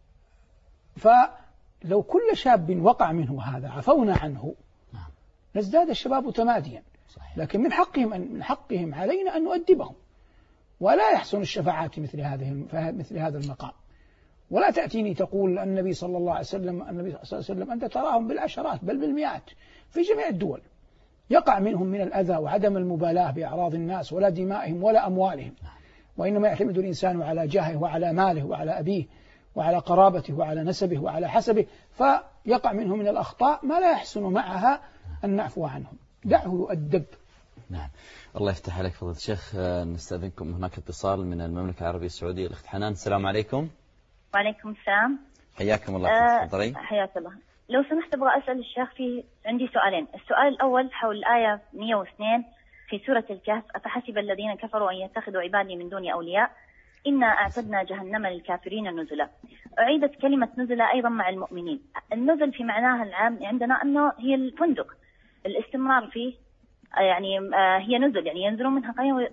[SPEAKER 3] فلو كل شاب وقع منه هذا عفونا عنه نزداد الشباب تماديا، لكن من حقهم أن من حقهم علينا أن نؤدبهم، ولا يحسن الشفاعات مثل هذه مثل هذا المقام. ولا تأتيني تقول النبي صلى الله عليه وسلم النبي صلى الله عليه وسلم أنت تراهم بالعشرات بل بالمئات في جميع الدول يقع منهم من الأذى وعدم المبالاة بأعراض الناس ولا دمائهم ولا أموالهم، وإنما يعتمد الإنسان على جاهه وعلى ماله وعلى أبيه وعلى قرابته وعلى نسبه وعلى حسبه، فيقع منه من الأخطاء ما لا يحسن معها أن نعفو عنهم، دعه يؤدب.
[SPEAKER 2] نعم. الله يفتح عليك فضيلة الشيخ. نستأذنكم، هناك اتصال من المملكة العربية السعودية. الأخت حنان السلام عليكم.
[SPEAKER 6] وعليكم السلام.
[SPEAKER 2] حياكم الله. تفضلي.
[SPEAKER 6] أه حياك الله. لو سمحت أبغى أسأل الشيخ في عندي سؤالين. السؤال الأول حول الآية مئة واثنين في سورة الكهف أفحسب الذين كفروا أن يتخذوا عبادي من دون أولياء إنا أعتدنا جهنم للكافرين نزلا. أعيدت كلمة نزلا أيضا مع المؤمنين. النزل في معناها العام عندنا أنه هي الفندق الاستمرار فيه، يعني هي نزل يعني ينزلون منها قليلا،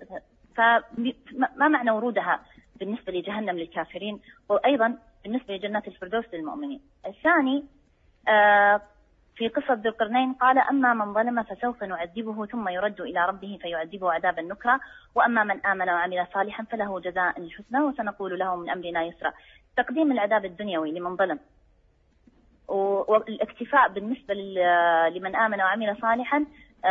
[SPEAKER 6] فما معنى ورودها بالنسبة لجهنم للكافرين وأيضا بالنسبة لجنات الفردوس للمؤمنين. الثاني في قصة ذو القرنين قال أما من ظلم فسوف نعذبه ثم يرد إلى ربه فيعذبه عذابا نكرا وأما من آمن وعمل صالحا فله جزاء الحسنى وسنقول له من أمرنا يسرا. تقديم العذاب الدنيوي لمن ظلم والاكتفاء بالنسبة لمن آمن وعمل صالحا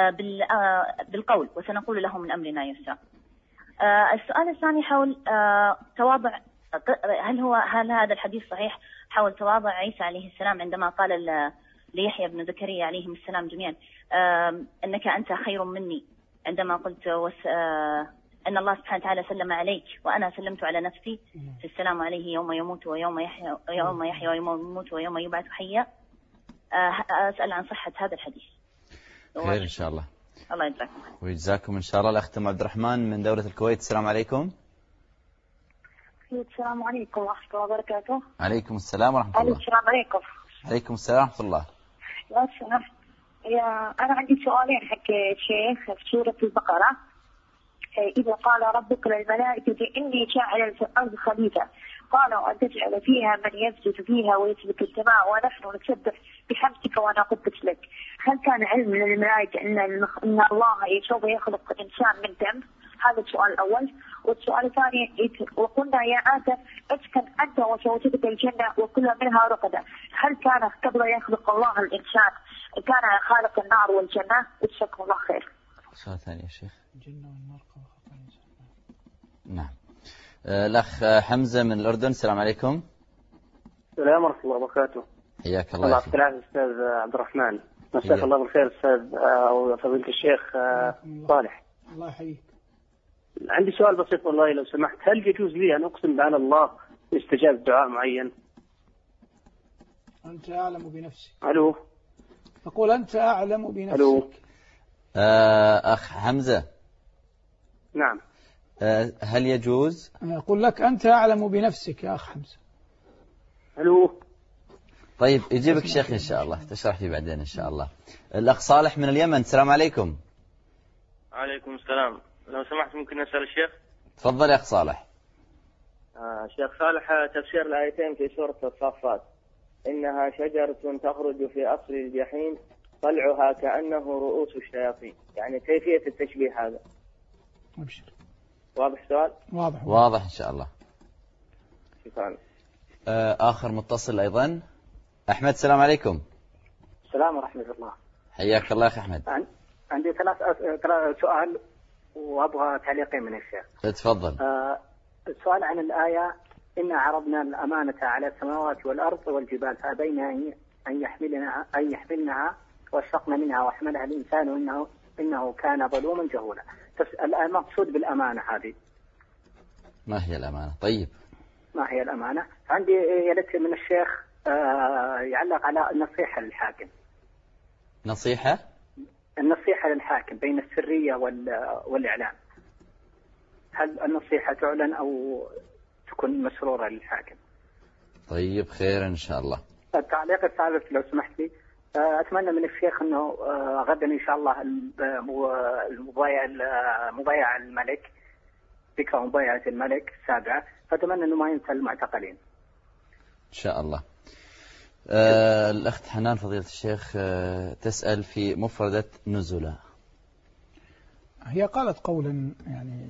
[SPEAKER 6] بالقول وسنقول له من أمرنا يسرا. السؤال الثاني حول تواضع، هل هو هل هذا الحديث صحيح حول تواضع عيسى عليه السلام عندما قال ليحيى بن زكريا عليهم السلام جميعا أنك أنت خير مني، عندما قلت أن الله سبحانه وتعالى سلم عليك وأنا سلمت على نفسي في السلام عليه يوم يموت ويوم يحيى يوم يحيى ويوم يموت ويوم يبعث حيا. أسأل عن صحة هذا الحديث.
[SPEAKER 2] خير إن شاء الله.
[SPEAKER 6] الله يجزاكم
[SPEAKER 2] ويجزاكم إن شاء الله. الأخت عبد الرحمن من دولة الكويت السلام عليكم.
[SPEAKER 7] السلام عليكم ورحمة الله وبركاته.
[SPEAKER 2] عليكم السلام ورحمة الله.
[SPEAKER 7] السلام عليكم.
[SPEAKER 2] عليكم السلام ورحمة الله.
[SPEAKER 7] لو سمحت يا أنا عندي سؤالين حق الشيخ في سورة البقرة. إذا قال ربك للملائكة إني جاعل في الأرض خليفة قالوا أن تجعل فيها من يفسد فيها ويسفك الدماء ونحن نسبح بحمدك ونقدس لك. هل كان علم للملائكة أن أن الله سوف يخلق إنسان من دم؟ هذا السؤال الأول. والسؤال الثاني وقلنا يا آدم اسكن أنت وزوجتك الجنة وكل منها رغدا، هل كان قبل يخلق الله الإنسان كان خالق النار والجنة؟ جزاكم الله خير.
[SPEAKER 2] سؤال ثاني يا شيخ.
[SPEAKER 3] الجنة والنار خلق الإنسان.
[SPEAKER 2] نعم. الأخ حمزة من الأردن، السلام عليكم.
[SPEAKER 1] السلام ورحمة الله وبركاته.
[SPEAKER 2] حياك الله.
[SPEAKER 1] الله يعطيك العافية أستاذ عبد الرحمن. مساك الله بالخير أستاذ أو فضيلة الشيخ صالح.
[SPEAKER 3] الله يحييك.
[SPEAKER 1] عندي سؤال بسيط والله لو سمحت، هل يجوز لي أن أقسم على الله باستجابة دعاء معين؟
[SPEAKER 3] أنت أعلم بنفسك.
[SPEAKER 1] ألو.
[SPEAKER 3] أقول أنت أعلم بنفسك.
[SPEAKER 1] ألو.
[SPEAKER 2] آه أخ حمزة.
[SPEAKER 1] نعم.
[SPEAKER 2] آه هل يجوز؟
[SPEAKER 3] أنا أقول لك أنت أعلم بنفسك يا أخ حمزة.
[SPEAKER 1] ألو.
[SPEAKER 2] طيب يجيبك شيخ إن شاء الله، تشرح لي بعدين إن شاء الله. الأخ صالح من اليمن، السلام عليكم.
[SPEAKER 8] عليكم السلام. لو سمحت ممكن نسأل الشيخ؟
[SPEAKER 2] تفضل يا أخ صالح.
[SPEAKER 8] آه شيخ صالح، تفسير الآيتين في سورة الصافات، إنها شجرة تخرج في أصل الجحيم طلعها كأنه رؤوس الشياطين، يعني كيفية التشبيه هذا؟
[SPEAKER 3] أبشر.
[SPEAKER 8] واضح السؤال؟
[SPEAKER 3] واضح.
[SPEAKER 2] واضح إن شاء الله.
[SPEAKER 8] شكرا.
[SPEAKER 2] آه آخر متصل أيضا، أحمد، السلام عليكم.
[SPEAKER 1] السلام ورحمة الله.
[SPEAKER 2] حياك الله أخي أحمد.
[SPEAKER 1] عندي ثلاث أس... سؤال وأبغى تعليقين من الشيخ.
[SPEAKER 2] تفضل.
[SPEAKER 1] آه السؤال عن الآية، إنا عرضنا الأمانة على السماوات والأرض والجبال فأبين أن يحملنها أن يحملنها واشفقن منها وحملها الإنسان إنه إنه كان ظلوما جهولا. المقصود بالأمانة هذه
[SPEAKER 2] ما هي الأمانة؟ طيب
[SPEAKER 1] ما هي الأمانة؟ عندي يا ليت من الشيخ آه يعلق على النصيحة للحاكم.
[SPEAKER 2] نصيحة؟
[SPEAKER 1] النصيحة للحاكم بين السرية والإعلان، هل النصيحة تعلن أو تكون مسرورة للحاكم؟
[SPEAKER 2] طيب خير إن شاء الله.
[SPEAKER 1] التعليق الثالث لو سمحت لي، أتمنى من الشيخ أنه غدا إن شاء الله المبايع مبايع الملك، ذكرى مبايعة الملك السابعة، فأتمنى أنه ما ينسى المعتقلين
[SPEAKER 2] إن شاء الله. آه الأخت حنان فضيلة الشيخ آه تسأل في مفردة نزلا.
[SPEAKER 3] هي قالت قولا يعني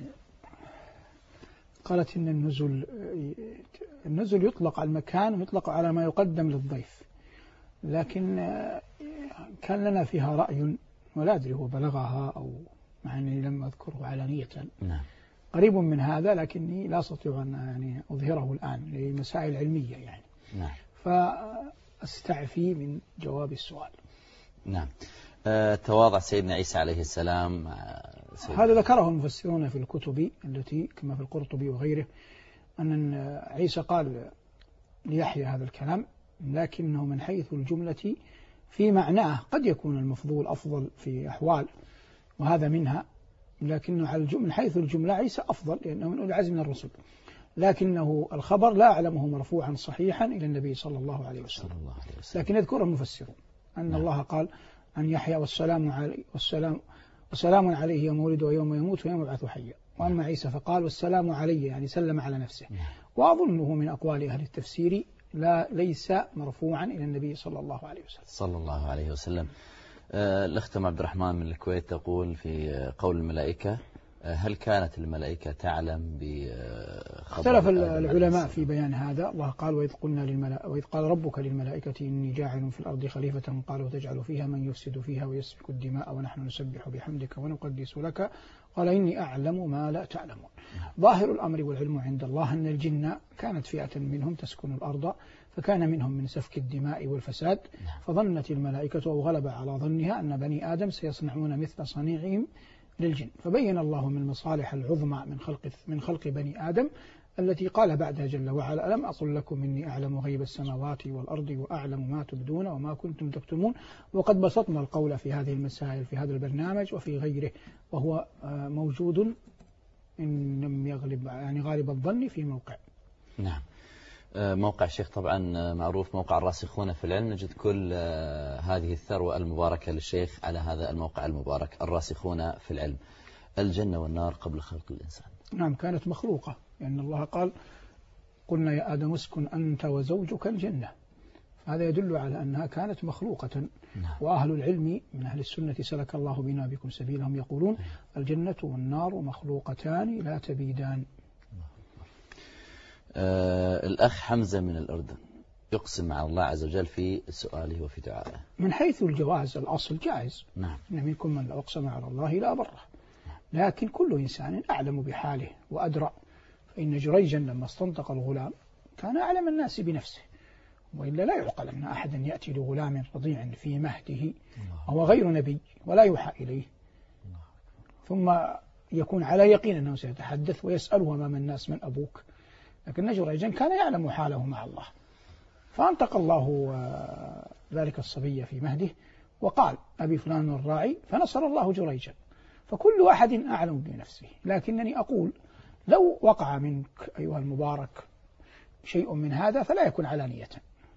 [SPEAKER 3] قالت إن النزل النزل يطلق على المكان ويطلق على ما يقدم للضيف، لكن كان لنا فيها رأي ولا أدري هو بلغها أو مع أني لم أذكره علانية.
[SPEAKER 2] نعم.
[SPEAKER 3] قريب من هذا لكني لا أستطيع أن يعني أظهره الآن لمسائل علمية يعني.
[SPEAKER 2] نعم.
[SPEAKER 3] فأستعفي من جواب السؤال.
[SPEAKER 2] نعم. أه تواضع سيدنا عيسى عليه السلام.
[SPEAKER 3] هذا ذكره المفسرون في الكتب التي كما في القرطبي وغيره أن عيسى قال ليحيى هذا الكلام، لكنه من حيث الجملة في معناه قد يكون المفضول أفضل في أحوال وهذا منها، لكنه على من حيث الجملة عيسى أفضل لأنه من أولي العزم من الرسل، لكنه الخبر لا أعلمه مرفوعا صحيحا إلى النبي صلى الله عليه وسلم. لكن يذكر المفسرون أن نعم. الله قال أن يحيى والسلام عليه والسلام وسلام عليه يوم ولد ويوم يموت ويوم يبعث حيا. وأما عيسى فقال والسلام عليه يعني سلم على نفسه. وأظنه من أقوال أهل التفسير لا ليس مرفوعا إلى النبي صلى الله عليه وسلم.
[SPEAKER 2] صلى الله عليه وسلم. آه الأخت عبد الرحمن من الكويت تقول في قول الملائكة، هل كانت الملائكة تعلم بخبر؟
[SPEAKER 3] اختلف العلماء في بيان هذا. الله قال وإذ قلنا للملائكة وإذ قال ربك للملائكة إني جاعل في الأرض خليفة قالوا تجعل فيها من يفسد فيها ويسفك الدماء ونحن نسبح بحمدك ونقدس لك قال إني أعلم ما لا تعلمون. ظاهر الأمر والعلم عند الله أن الجن كانت فئة منهم تسكن الأرض فكان منهم من سفك الدماء والفساد، فظنت الملائكة أو غلب على ظنها أن بني آدم سيصنعون مثل صنيعهم للجن، فبين الله من المصالح العظمى من خلق من خلق بني آدم التي قال بعدها جل وعلا ألم أقل لكم إني أعلم غيب السماوات والأرض وأعلم ما تبدون وما كنتم تكتمون. وقد بسطنا القول في هذه المسائل في هذا البرنامج وفي غيره، وهو موجود إن لم يغلب يعني غالب الظن في موقع.
[SPEAKER 2] نعم. موقع الشيخ طبعا معروف موقع الراسخون في العلم، نجد كل هذه الثروة المباركة للشيخ على هذا الموقع المبارك الراسخون في العلم. الجنة والنار قبل خلق الإنسان.
[SPEAKER 3] نعم كانت مخلوقة لأن الله قال قلنا يا آدم اسكن أنت وزوجك الجنة، هذا يدل على أنها كانت مخلوقة. وأهل العلم من أهل السنة سلك الله بنا بكم سبيلهم يقولون الجنة والنار مخلوقتان لا تبيدان.
[SPEAKER 2] آه الأخ حمزة من الأردن يقسم على الله عز وجل في سؤاله وفي دعائه.
[SPEAKER 3] من حيث الجواز الأصل جائز.
[SPEAKER 2] نعم.
[SPEAKER 3] إن منكم من لو أقسم على الله لا بره، لكن كل إنسان أعلم بحاله وأدرى. فإن جريجا لما استنطق الغلام كان أعلم الناس بنفسه، وإلا لا يعقل أن أحدا يأتي لغلام رضيع في مهده وهو غير نبي ولا يوحى إليه ثم يكون على يقين أنه سيتحدث ويسأله أمام الناس من أبوك. لكن جريجا كان يعلم حاله مع الله، فأنطق الله ذلك الصبي في مهده وقال أبي فلان الراعي، فنصر الله جريجا. فكل واحد أعلم بنفسه. لكنني أقول لو وقع منك أيها المبارك شيء من هذا فلا يكن علانية،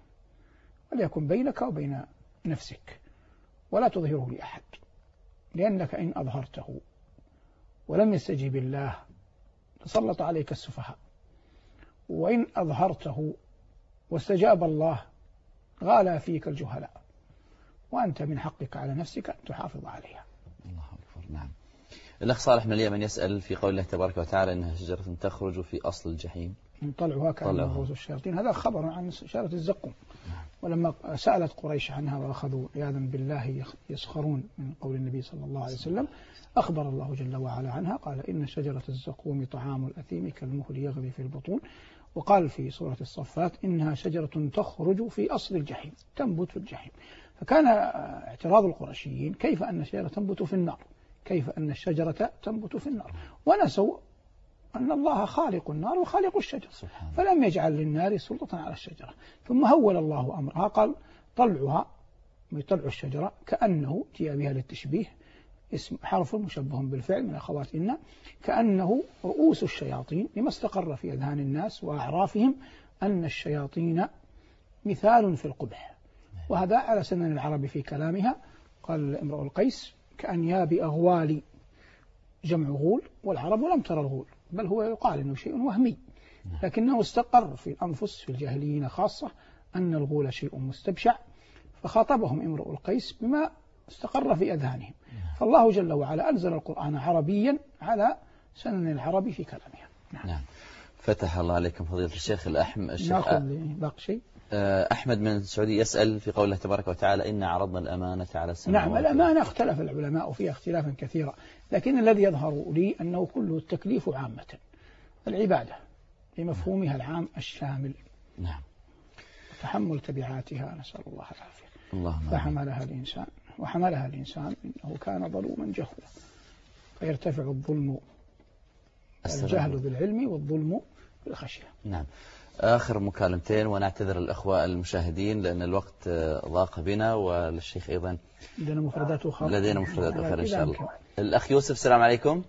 [SPEAKER 3] وليكن بينك وبين نفسك ولا تظهره لأحد، لأنك إن أظهرته ولم يستجب الله تسلط عليك السفهاء، وإن أظهرته واستجاب الله غالى فيك الجهلاء، وأنت من حقك على نفسك أن تحافظ عليها.
[SPEAKER 2] الله أكبر. نعم. الأخ صالح من اليمن يسأل في قول الله تبارك وتعالى إنها شجرة تخرج في أصل الجحيم
[SPEAKER 3] من طلعها كأنه رؤوس الشياطين، هذا خبر عن شجرة الزقوم. ولما سألت قريش عنها وأخذوا عياذا بالله يسخرون من قول النبي صلى الله عليه وسلم، أخبر الله جل وعلا عنها قال إن شجرة الزقوم طعام الأثيم كالمهل يغلي في البطون. وقال في سورة الصفات إنها شجرة تخرج في أصل الجحيم، تنبت في الجحيم. فكان اعتراض القرشيين كيف أن الشجرة تنبت في النار، كيف أن الشجرة تنبت في النار، ونسوا أن الله خالق النار وخالق الشجر، فلم يجعل للنار سلطة على الشجرة. ثم هول الله أمرها قال طلعها طلع الشجرة كأنه جاء بها للتشبيه اسم حرف مشبه بالفعل من أخوات إن، كأنه رؤوس الشياطين، لما استقر في أذهان الناس وأعرافهم أن الشياطين مثال في القبح. وهذا على سنن العرب في كلامها. قال امرؤ القيس كأنياب أغوال جمع غول، والعرب لم ترى الغول، بل هو يقال إنه شيء وهمي، لكنه استقر في الأنفس في الجاهليين خاصة أن الغول شيء مستبشع، فخاطبهم امرؤ القيس بما استقر في أذهانهم. فالله جل وعلا أنزل القرآن عربيا على سنن العرب في كلامها.
[SPEAKER 2] نعم. فتح الله عليكم فضيلة الشيخ. الأحم الشيخ
[SPEAKER 3] ناخذ باقي شيء.
[SPEAKER 2] أحمد من السعودية يسأل في قول الله تبارك وتعالى إن عرضنا الأمانة على السماوات.
[SPEAKER 3] نعم، الأمانة اختلف العلماء فيها اختلافا كثيرا، لكن الذي يظهر لي أنه كله التكليف عامة، العبادة بمفهومها العام الشامل.
[SPEAKER 2] نعم.
[SPEAKER 3] تحمل تبعاتها، نسأل الله العافية.
[SPEAKER 2] اللهم
[SPEAKER 3] فحملها الإنسان وحملها الإنسان إنه كان ظلوما جهولا، فيرتفع الظلم الجهل بالعلم والظلم بالخشية.
[SPEAKER 2] نعم. آخر مكالمتين ونعتذر الأخوة المشاهدين لأن الوقت ضاق بنا، والشيخ أيضا
[SPEAKER 3] لدينا مفردات أخرى
[SPEAKER 2] لدينا مفردات أخرى إن شاء الله. الأخ يوسف السلام عليكم.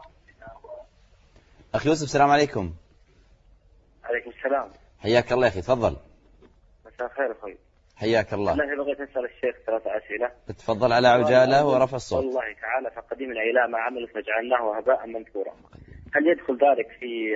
[SPEAKER 2] أخ يوسف السلام عليكم.
[SPEAKER 9] عليكم السلام.
[SPEAKER 2] حياك الله يا أخي، تفضل.
[SPEAKER 9] مساء الخير أخوي.
[SPEAKER 2] حياك الله.
[SPEAKER 9] والله بغيت أسأل الشيخ ثلاث أسئلة.
[SPEAKER 2] تفضل على عجالة ورفع الصوت.
[SPEAKER 9] والله تعالى فقدمنا إلى ما عملوا فجعلناه هباء منثورا. هل يدخل ذلك في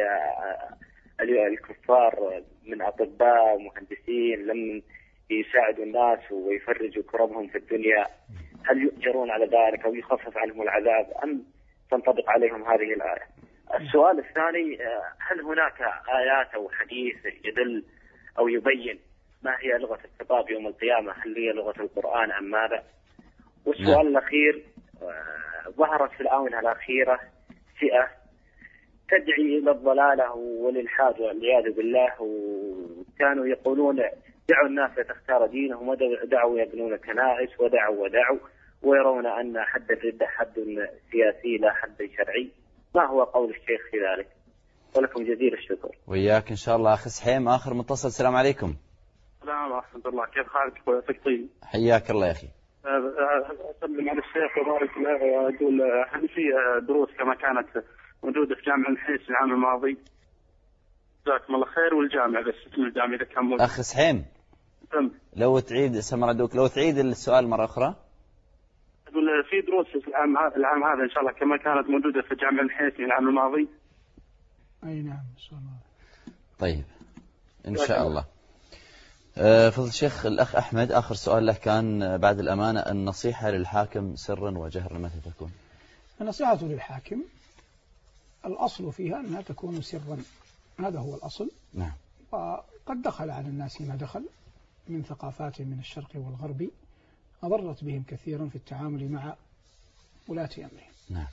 [SPEAKER 9] الكفار من أطباء ومهندسين لم يساعدوا الناس ويفرجوا كربهم في الدنيا، هل يؤجرون على ذلك أو يخفف عنهم العذاب أم تنطبق عليهم هذه الآية؟ السؤال الثاني، هل هناك آيات أو حديث يدل أو يبين ما هي لغة الخطاب يوم القيامة؟ هل هي لغة القرآن أم ماذا؟ والسؤال الأخير، ظهرت في الآونة الأخيرة فئة تدعي إلى الضلالة والإلحاد والعياذ بالله، وكانوا يقولون دعوا الناس تختار دينهم، ودعوا يبنون كنائس ودعوا ودعوا ويرون أن حد الردة حد سياسي لا حد شرعي. ما هو قول الشيخ في ذلك؟ ولكم جزيل الشكر.
[SPEAKER 2] وياك إن شاء الله. أخ سحيم آخر متصل. السلام عليكم.
[SPEAKER 10] السلام ورحمة الله، كيف حالك أخوي فقطين؟
[SPEAKER 2] حياك الله يا أخي.
[SPEAKER 10] أسلم على الشيخ وبارك له، وأقول هل في دروس كما كانت موجودة في جامع الحيس العام الماضي؟ جزاكم الله خير. والجامع بس اسم الجامع إذا كان موجود.
[SPEAKER 2] أخ سحيم
[SPEAKER 10] تم.
[SPEAKER 2] لو تعيد سمردوك لو تعيد السؤال مرة أخرى.
[SPEAKER 10] أقول في دروس في العام العام هذا إن شاء الله كما كانت موجودة في جامع الحيس العام الماضي.
[SPEAKER 3] أي نعم إن شاء الله.
[SPEAKER 2] طيب إن شاء الله. فضل الشيخ الأخ أحمد، آخر سؤال له كان بعد الأمانة، النصيحة للحاكم سرا وجهرا متى تكون؟
[SPEAKER 3] النصيحة للحاكم الأصل فيها أنها تكون سرا، هذا هو الأصل.
[SPEAKER 2] نعم.
[SPEAKER 3] وقد دخل على الناس ما دخل من ثقافات من الشرق والغرب أضرت بهم كثيرا في التعامل مع ولاة أمرهم.
[SPEAKER 2] نعم.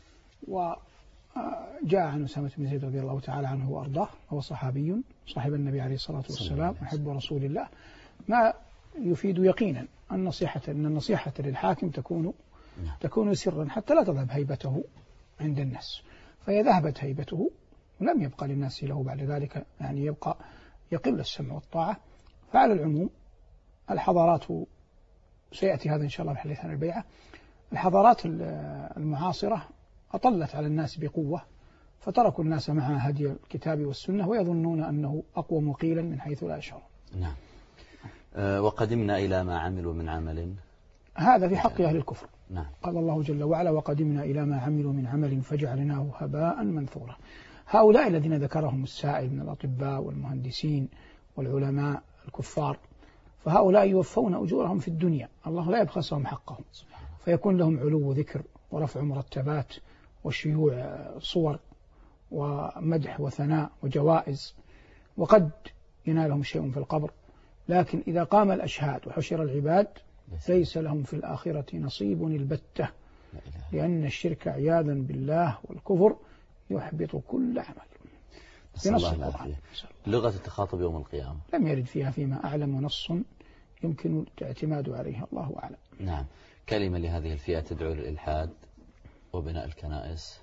[SPEAKER 3] وجاء عن أسامة بن زيد رضي الله تعالى عنه وأرضاه، هو صحابي صاحب النبي عليه الصلاة والسلام، محب رسول الله، ما يفيد يقينا النصيحة أن النصيحة للحاكم تكون تكون سرا حتى لا تذهب هيبته عند الناس، فإذا ذهبت هيبته ولم يبقى للناس له بعد ذلك، يعني يبقى يقل السمع والطاعة. فعلى العموم الحضارات، سيأتي هذا إن شاء الله في الحديث عن البيعة، الحضارات المعاصرة أطلت على الناس بقوة، فتركوا الناس مع هدي الكتاب والسنة ويظنون أنه أقوى مقيلا من حيث لا يشعرون.
[SPEAKER 2] نعم. أه وقدمنا إلى ما عملوا من عمل،
[SPEAKER 3] هذا في حق أهل الكفر.
[SPEAKER 2] نعم.
[SPEAKER 3] قال الله جل وعلا: وقدمنا إلى ما عملوا من عمل فجعلناه هباء منثورا. هؤلاء الذين ذكرهم السائل من الأطباء والمهندسين والعلماء الكفار، فهؤلاء يوفون أجورهم في الدنيا، الله لا يبخسهم حقهم، فيكون لهم علو ذكر ورفع مرتبات وشيوع صور ومدح وثناء وجوائز، وقد ينالهم شيء في القبر. لكن إذا قام الأشهاد وحشر العباد ليس لهم في الآخرة نصيب البتة، لأن الشرك عياذا بالله والكفر يحبط كل عمل.
[SPEAKER 2] بنص القرآن. لغة التخاطب يوم القيامة
[SPEAKER 3] لم يرد فيها فيما أعلم نص يمكن الاعتماد عليه، الله أعلم.
[SPEAKER 2] نعم. كلمة لهذه الفئة تدعو للإلحاد وبناء الكنائس.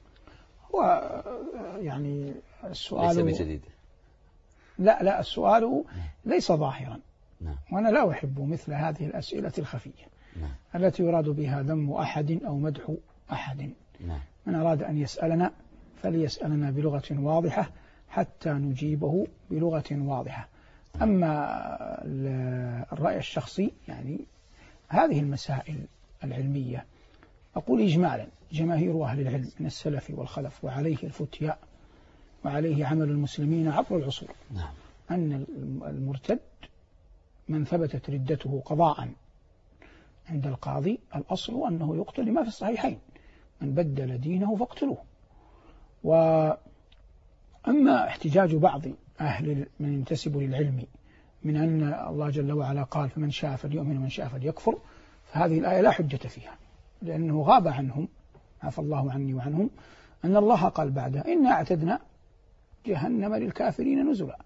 [SPEAKER 3] هو يعني السؤال
[SPEAKER 2] ليس بجديد.
[SPEAKER 3] لا لا السؤال ليس ظاهرا.
[SPEAKER 2] نعم.
[SPEAKER 3] وأنا لا أحب مثل هذه الأسئلة الخفية.
[SPEAKER 2] نعم. التي
[SPEAKER 3] يراد بها ذم أحد أو مدح أحد.
[SPEAKER 2] نعم.
[SPEAKER 3] من أراد أن يسألنا فليسألنا بلغة واضحة حتى نجيبه بلغة واضحة. أما الرأي الشخصي، يعني هذه المسائل العلمية أقول إجمالا جماهير أهل العلم من السلف والخلف وعليه الفتياء وعليه عمل المسلمين عبر العصور.
[SPEAKER 2] نعم.
[SPEAKER 3] أن المرتد من ثبتت ردته قضاء عند القاضي الأصل أنه يقتل لما في الصحيحين: من بدل دينه فاقتلوه. وأما احتجاج بعض أهل من ينتسب للعلم من أن الله جل وعلا قال: فمن شاء فليؤمن ومن شاء فليكفر، فهذه الآية لا حجة فيها، لأنه غاب عنهم، عفى الله عني وعنهم، أن الله قال بعدها: إنا أعتدنا جهنم للكافرين نزلا.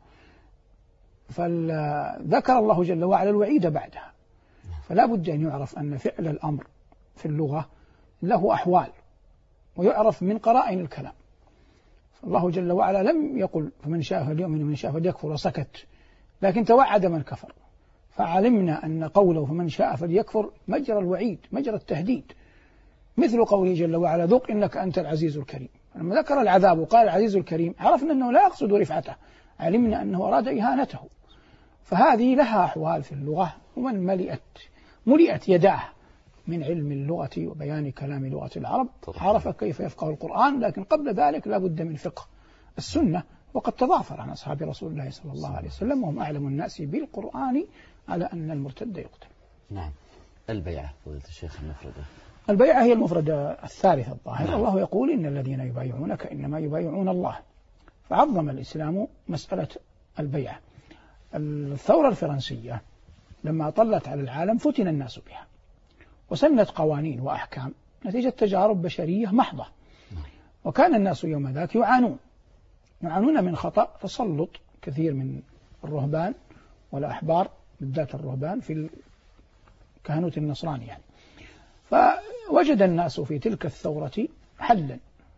[SPEAKER 3] فذكر الله جل وعلا الوعيد بعدها، فلا بد أن يعرف أن فعل الأمر في اللغة له أحوال، ويعرف من قرائن الكلام. الله جل وعلا لم يقل فمن شاء فليؤمن ومن شاء فليكفر وسكت، لكن توعد من كفر، فعلمنا أن قوله فمن شاء فليكفر مجرى الوعيد، مجرى التهديد، مثل قوله جل وعلا: ذق إنك أنت العزيز الكريم. لما ذكر العذاب وقال العزيز الكريم عرفنا أنه لا يقصد رفعته، علمنا أنه أراد إهانته. فهذه لها أحوال في اللغة، ومن ملئت ملئت يداه من علم اللغة وبيان كلام لغة العرب عرف كيف يفقه القرآن. لكن قبل ذلك لا بد من فقه السنة، وقد تضافر عن أصحاب رسول الله صلى الله عليه وسلم وهم أعلم الناس بالقرآن على أن المرتد يقتل.
[SPEAKER 2] نعم. البيعة فضيلة الشيخ المفردة.
[SPEAKER 3] البيعة هي المفردة الثالثة الظاهر. نعم. الله يقول: إن الذين يبايعونك إنما يبايعون الله. فعظم الإسلام مسألة البيعة. الثورة الفرنسية لما طلت على العالم فتن الناس بها، وسنت قوانين وأحكام نتيجة تجارب بشرية محضة. وكان الناس يوم ذاك يعانون يعانون من خطأ تسلط كثير من الرهبان والأحبار، بالذات الرهبان في الكهنوت النصراني يعني. فوجد الناس في تلك الثورة حلا،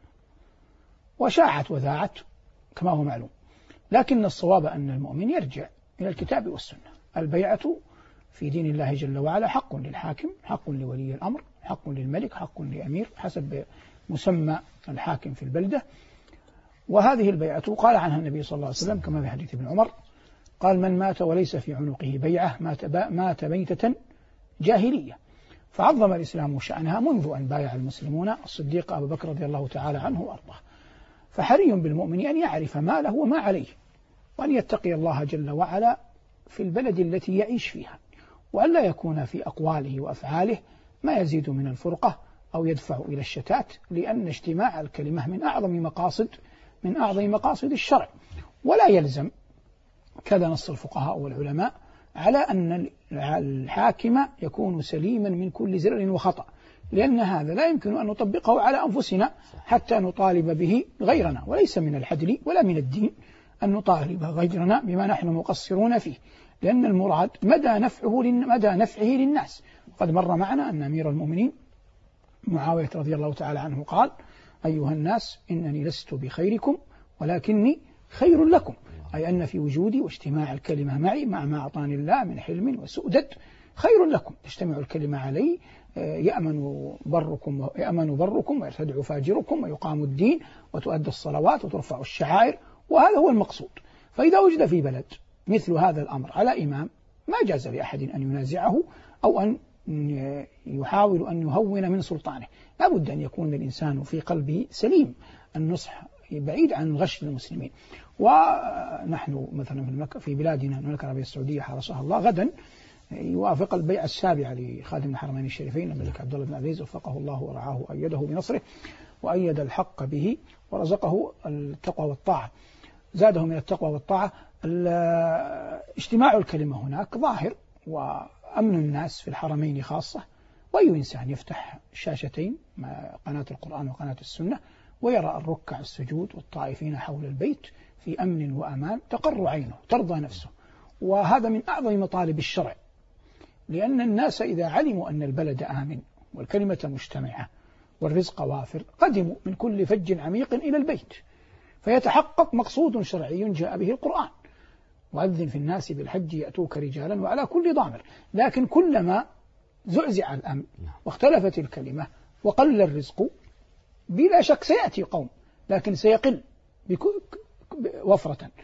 [SPEAKER 3] وشاعت وذاعت كما هو معلوم. لكن الصواب أن المؤمن يرجع إلى الكتاب والسنة. البيعة في دين الله جل وعلا حق للحاكم، حق لولي الأمر، حق للملك، حق للأمير حسب مسمى الحاكم في البلدة. وهذه البيعة قال عنها النبي صلى الله عليه وسلم كما في حديث ابن عمر قال: من مات وليس في عنقه بيعة مات, مات ميتة جاهلية. فعظم الإسلام شأنها منذ أن بايع المسلمون الصديق أبو بكر رضي الله تعالى عنه وأرضاه. فحري بالمؤمن أن يعرف ما له وما عليه، وأن يتقي الله جل وعلا في البلد التي يعيش فيها، وألا يكون في أقواله وأفعاله ما يزيد من الفرقة أو يدفع إلى الشتات، لأن اجتماع الكلمة من أعظم مقاصد من أعظم مقاصد الشرع. ولا يلزم، كذا نص الفقهاء والعلماء، على أن الحاكم يكون سليما من كل زلل وخطأ، لأن هذا لا يمكن أن نطبقه على أنفسنا حتى نطالب به غيرنا، وليس من العدل ولا من الدين أن نطالب غيرنا بما نحن مقصرون فيه، لأن المراد مدى نفعه مدى نفعه للناس. وقد مر معنا أن أمير المؤمنين معاوية رضي الله تعالى عنه قال: أيها الناس إنني لست بخيركم ولكني خير لكم، أي أن في وجودي واجتماع الكلمة معي مع ما أعطاني الله من حلم وسؤدد خير لكم. تجتمع الكلمة علي يأمن بركم يأمن بركم ويرتدع فاجركم ويقام الدين وتؤدى الصلوات وترفع الشعائر، وهذا هو المقصود. فإذا وجد في بلد مثل هذا الأمر على إمام، ما جاز لأحد أن ينازعه أو أن يحاول أن يهون من سلطانه. لا بد أن يكون الإنسان في قلبه سليم النصح، بعيد عن غش المسلمين. ونحن مثلا في بلادنا المملكة العربية السعودية حرسها الله، غدا يوافق البيعة السابعة لخادم الحرمين الشريفين الملك عبد الله بن عبد العزيز وفقه الله ورعاه وأيده بنصره وأيد الحق به ورزقه التقوى والطاعة، زاده من التقوى والطاعة. اجتماع الكلمة هناك ظاهر، وأمن الناس في الحرمين خاصة. وأي إنسان يفتح شاشتين مع قناة القرآن وقناة السنة ويرى الركع السجود والطائفين حول البيت في أمن وأمان تقر عينه ترضى نفسه. وهذا من أعظم مطالب الشرع، لأن الناس إذا علموا أن البلد آمن والكلمة مجتمعة والرزق وافر قدموا من كل فج عميق إلى البيت، فيتحقق مقصود شرعي جاء به القرآن: وأذن في الناس بالحج يأتوك رجالا وعلى كل ضامر. لكن كلما زعزع الأمن واختلفت الكلمة وقل الرزق، بلا شك سيأتي قوم، لكن سيقل وفرة،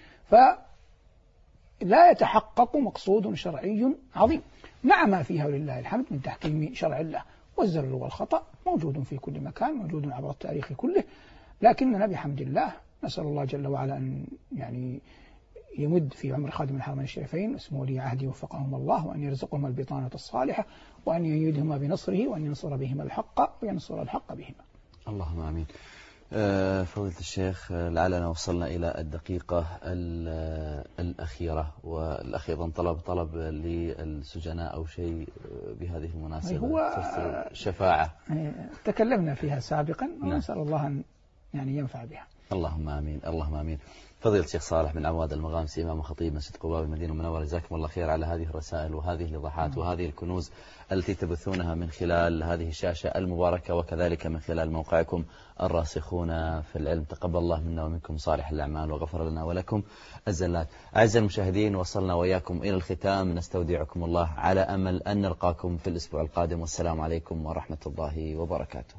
[SPEAKER 3] فلا يتحقق مقصود شرعي عظيم مع ما فيها ولله الحمد من تحكيم شرع الله. والزلل والخطأ موجود في كل مكان، موجود عبر التاريخ كله، لكننا بحمد الله نسأل الله جل وعلا أن يعني يمد في عمر خادم الحرمين الشريفين اسمه ولي عهدي وفقهم الله، وأن يرزقهم البطانة الصالحة، وأن يؤيدهما بنصره، وأن ينصر بهما الحق وينصر الحق بهما.
[SPEAKER 2] اللهم آمين. فضيلة الشيخ، لعلنا وصلنا إلى الدقيقة الأخيرة، والأخ أيضا طلب طلب للسجناء أو شيء بهذه المناسبة،
[SPEAKER 3] هو
[SPEAKER 2] شفاعة
[SPEAKER 3] تكلمنا فيها سابقا، ونسأل الله أن يعني ينفع بها.
[SPEAKER 2] اللهم آمين اللهم آمين. فضيلة الشيخ صالح بن عواد المغامسي، إمام خطيب مسجد قباء المدينة المنورة، جزاكم الله خير على هذه الرسائل وهذه الإيضاحات وهذه الكنوز التي تبثونها من خلال هذه الشاشة المباركة، وكذلك من خلال موقعكم الراسخون في العلم. تقبل الله منا ومنكم صالح الأعمال وغفر لنا ولكم الزلات. أعزائي المشاهدين، وصلنا وإياكم إلى الختام، نستودعكم الله على أمل أن نلقاكم في الأسبوع القادم، والسلام عليكم ورحمة الله وبركاته.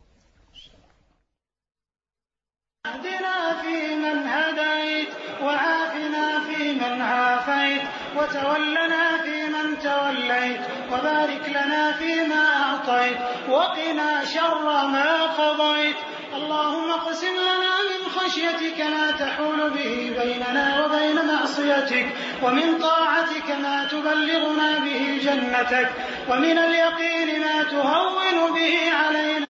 [SPEAKER 11] اهدنا فيمن هديت وعافنا فيمن عافيت وتولنا فيمن توليت وبارك لنا فيما أعطيت وقنا شر ما قضيت. اللهم اقسم لنا من خشيتك ما تحول به بيننا وبين معصيتك، ومن طاعتك ما تبلغنا به جنتك، ومن اليقين ما تهون به علينا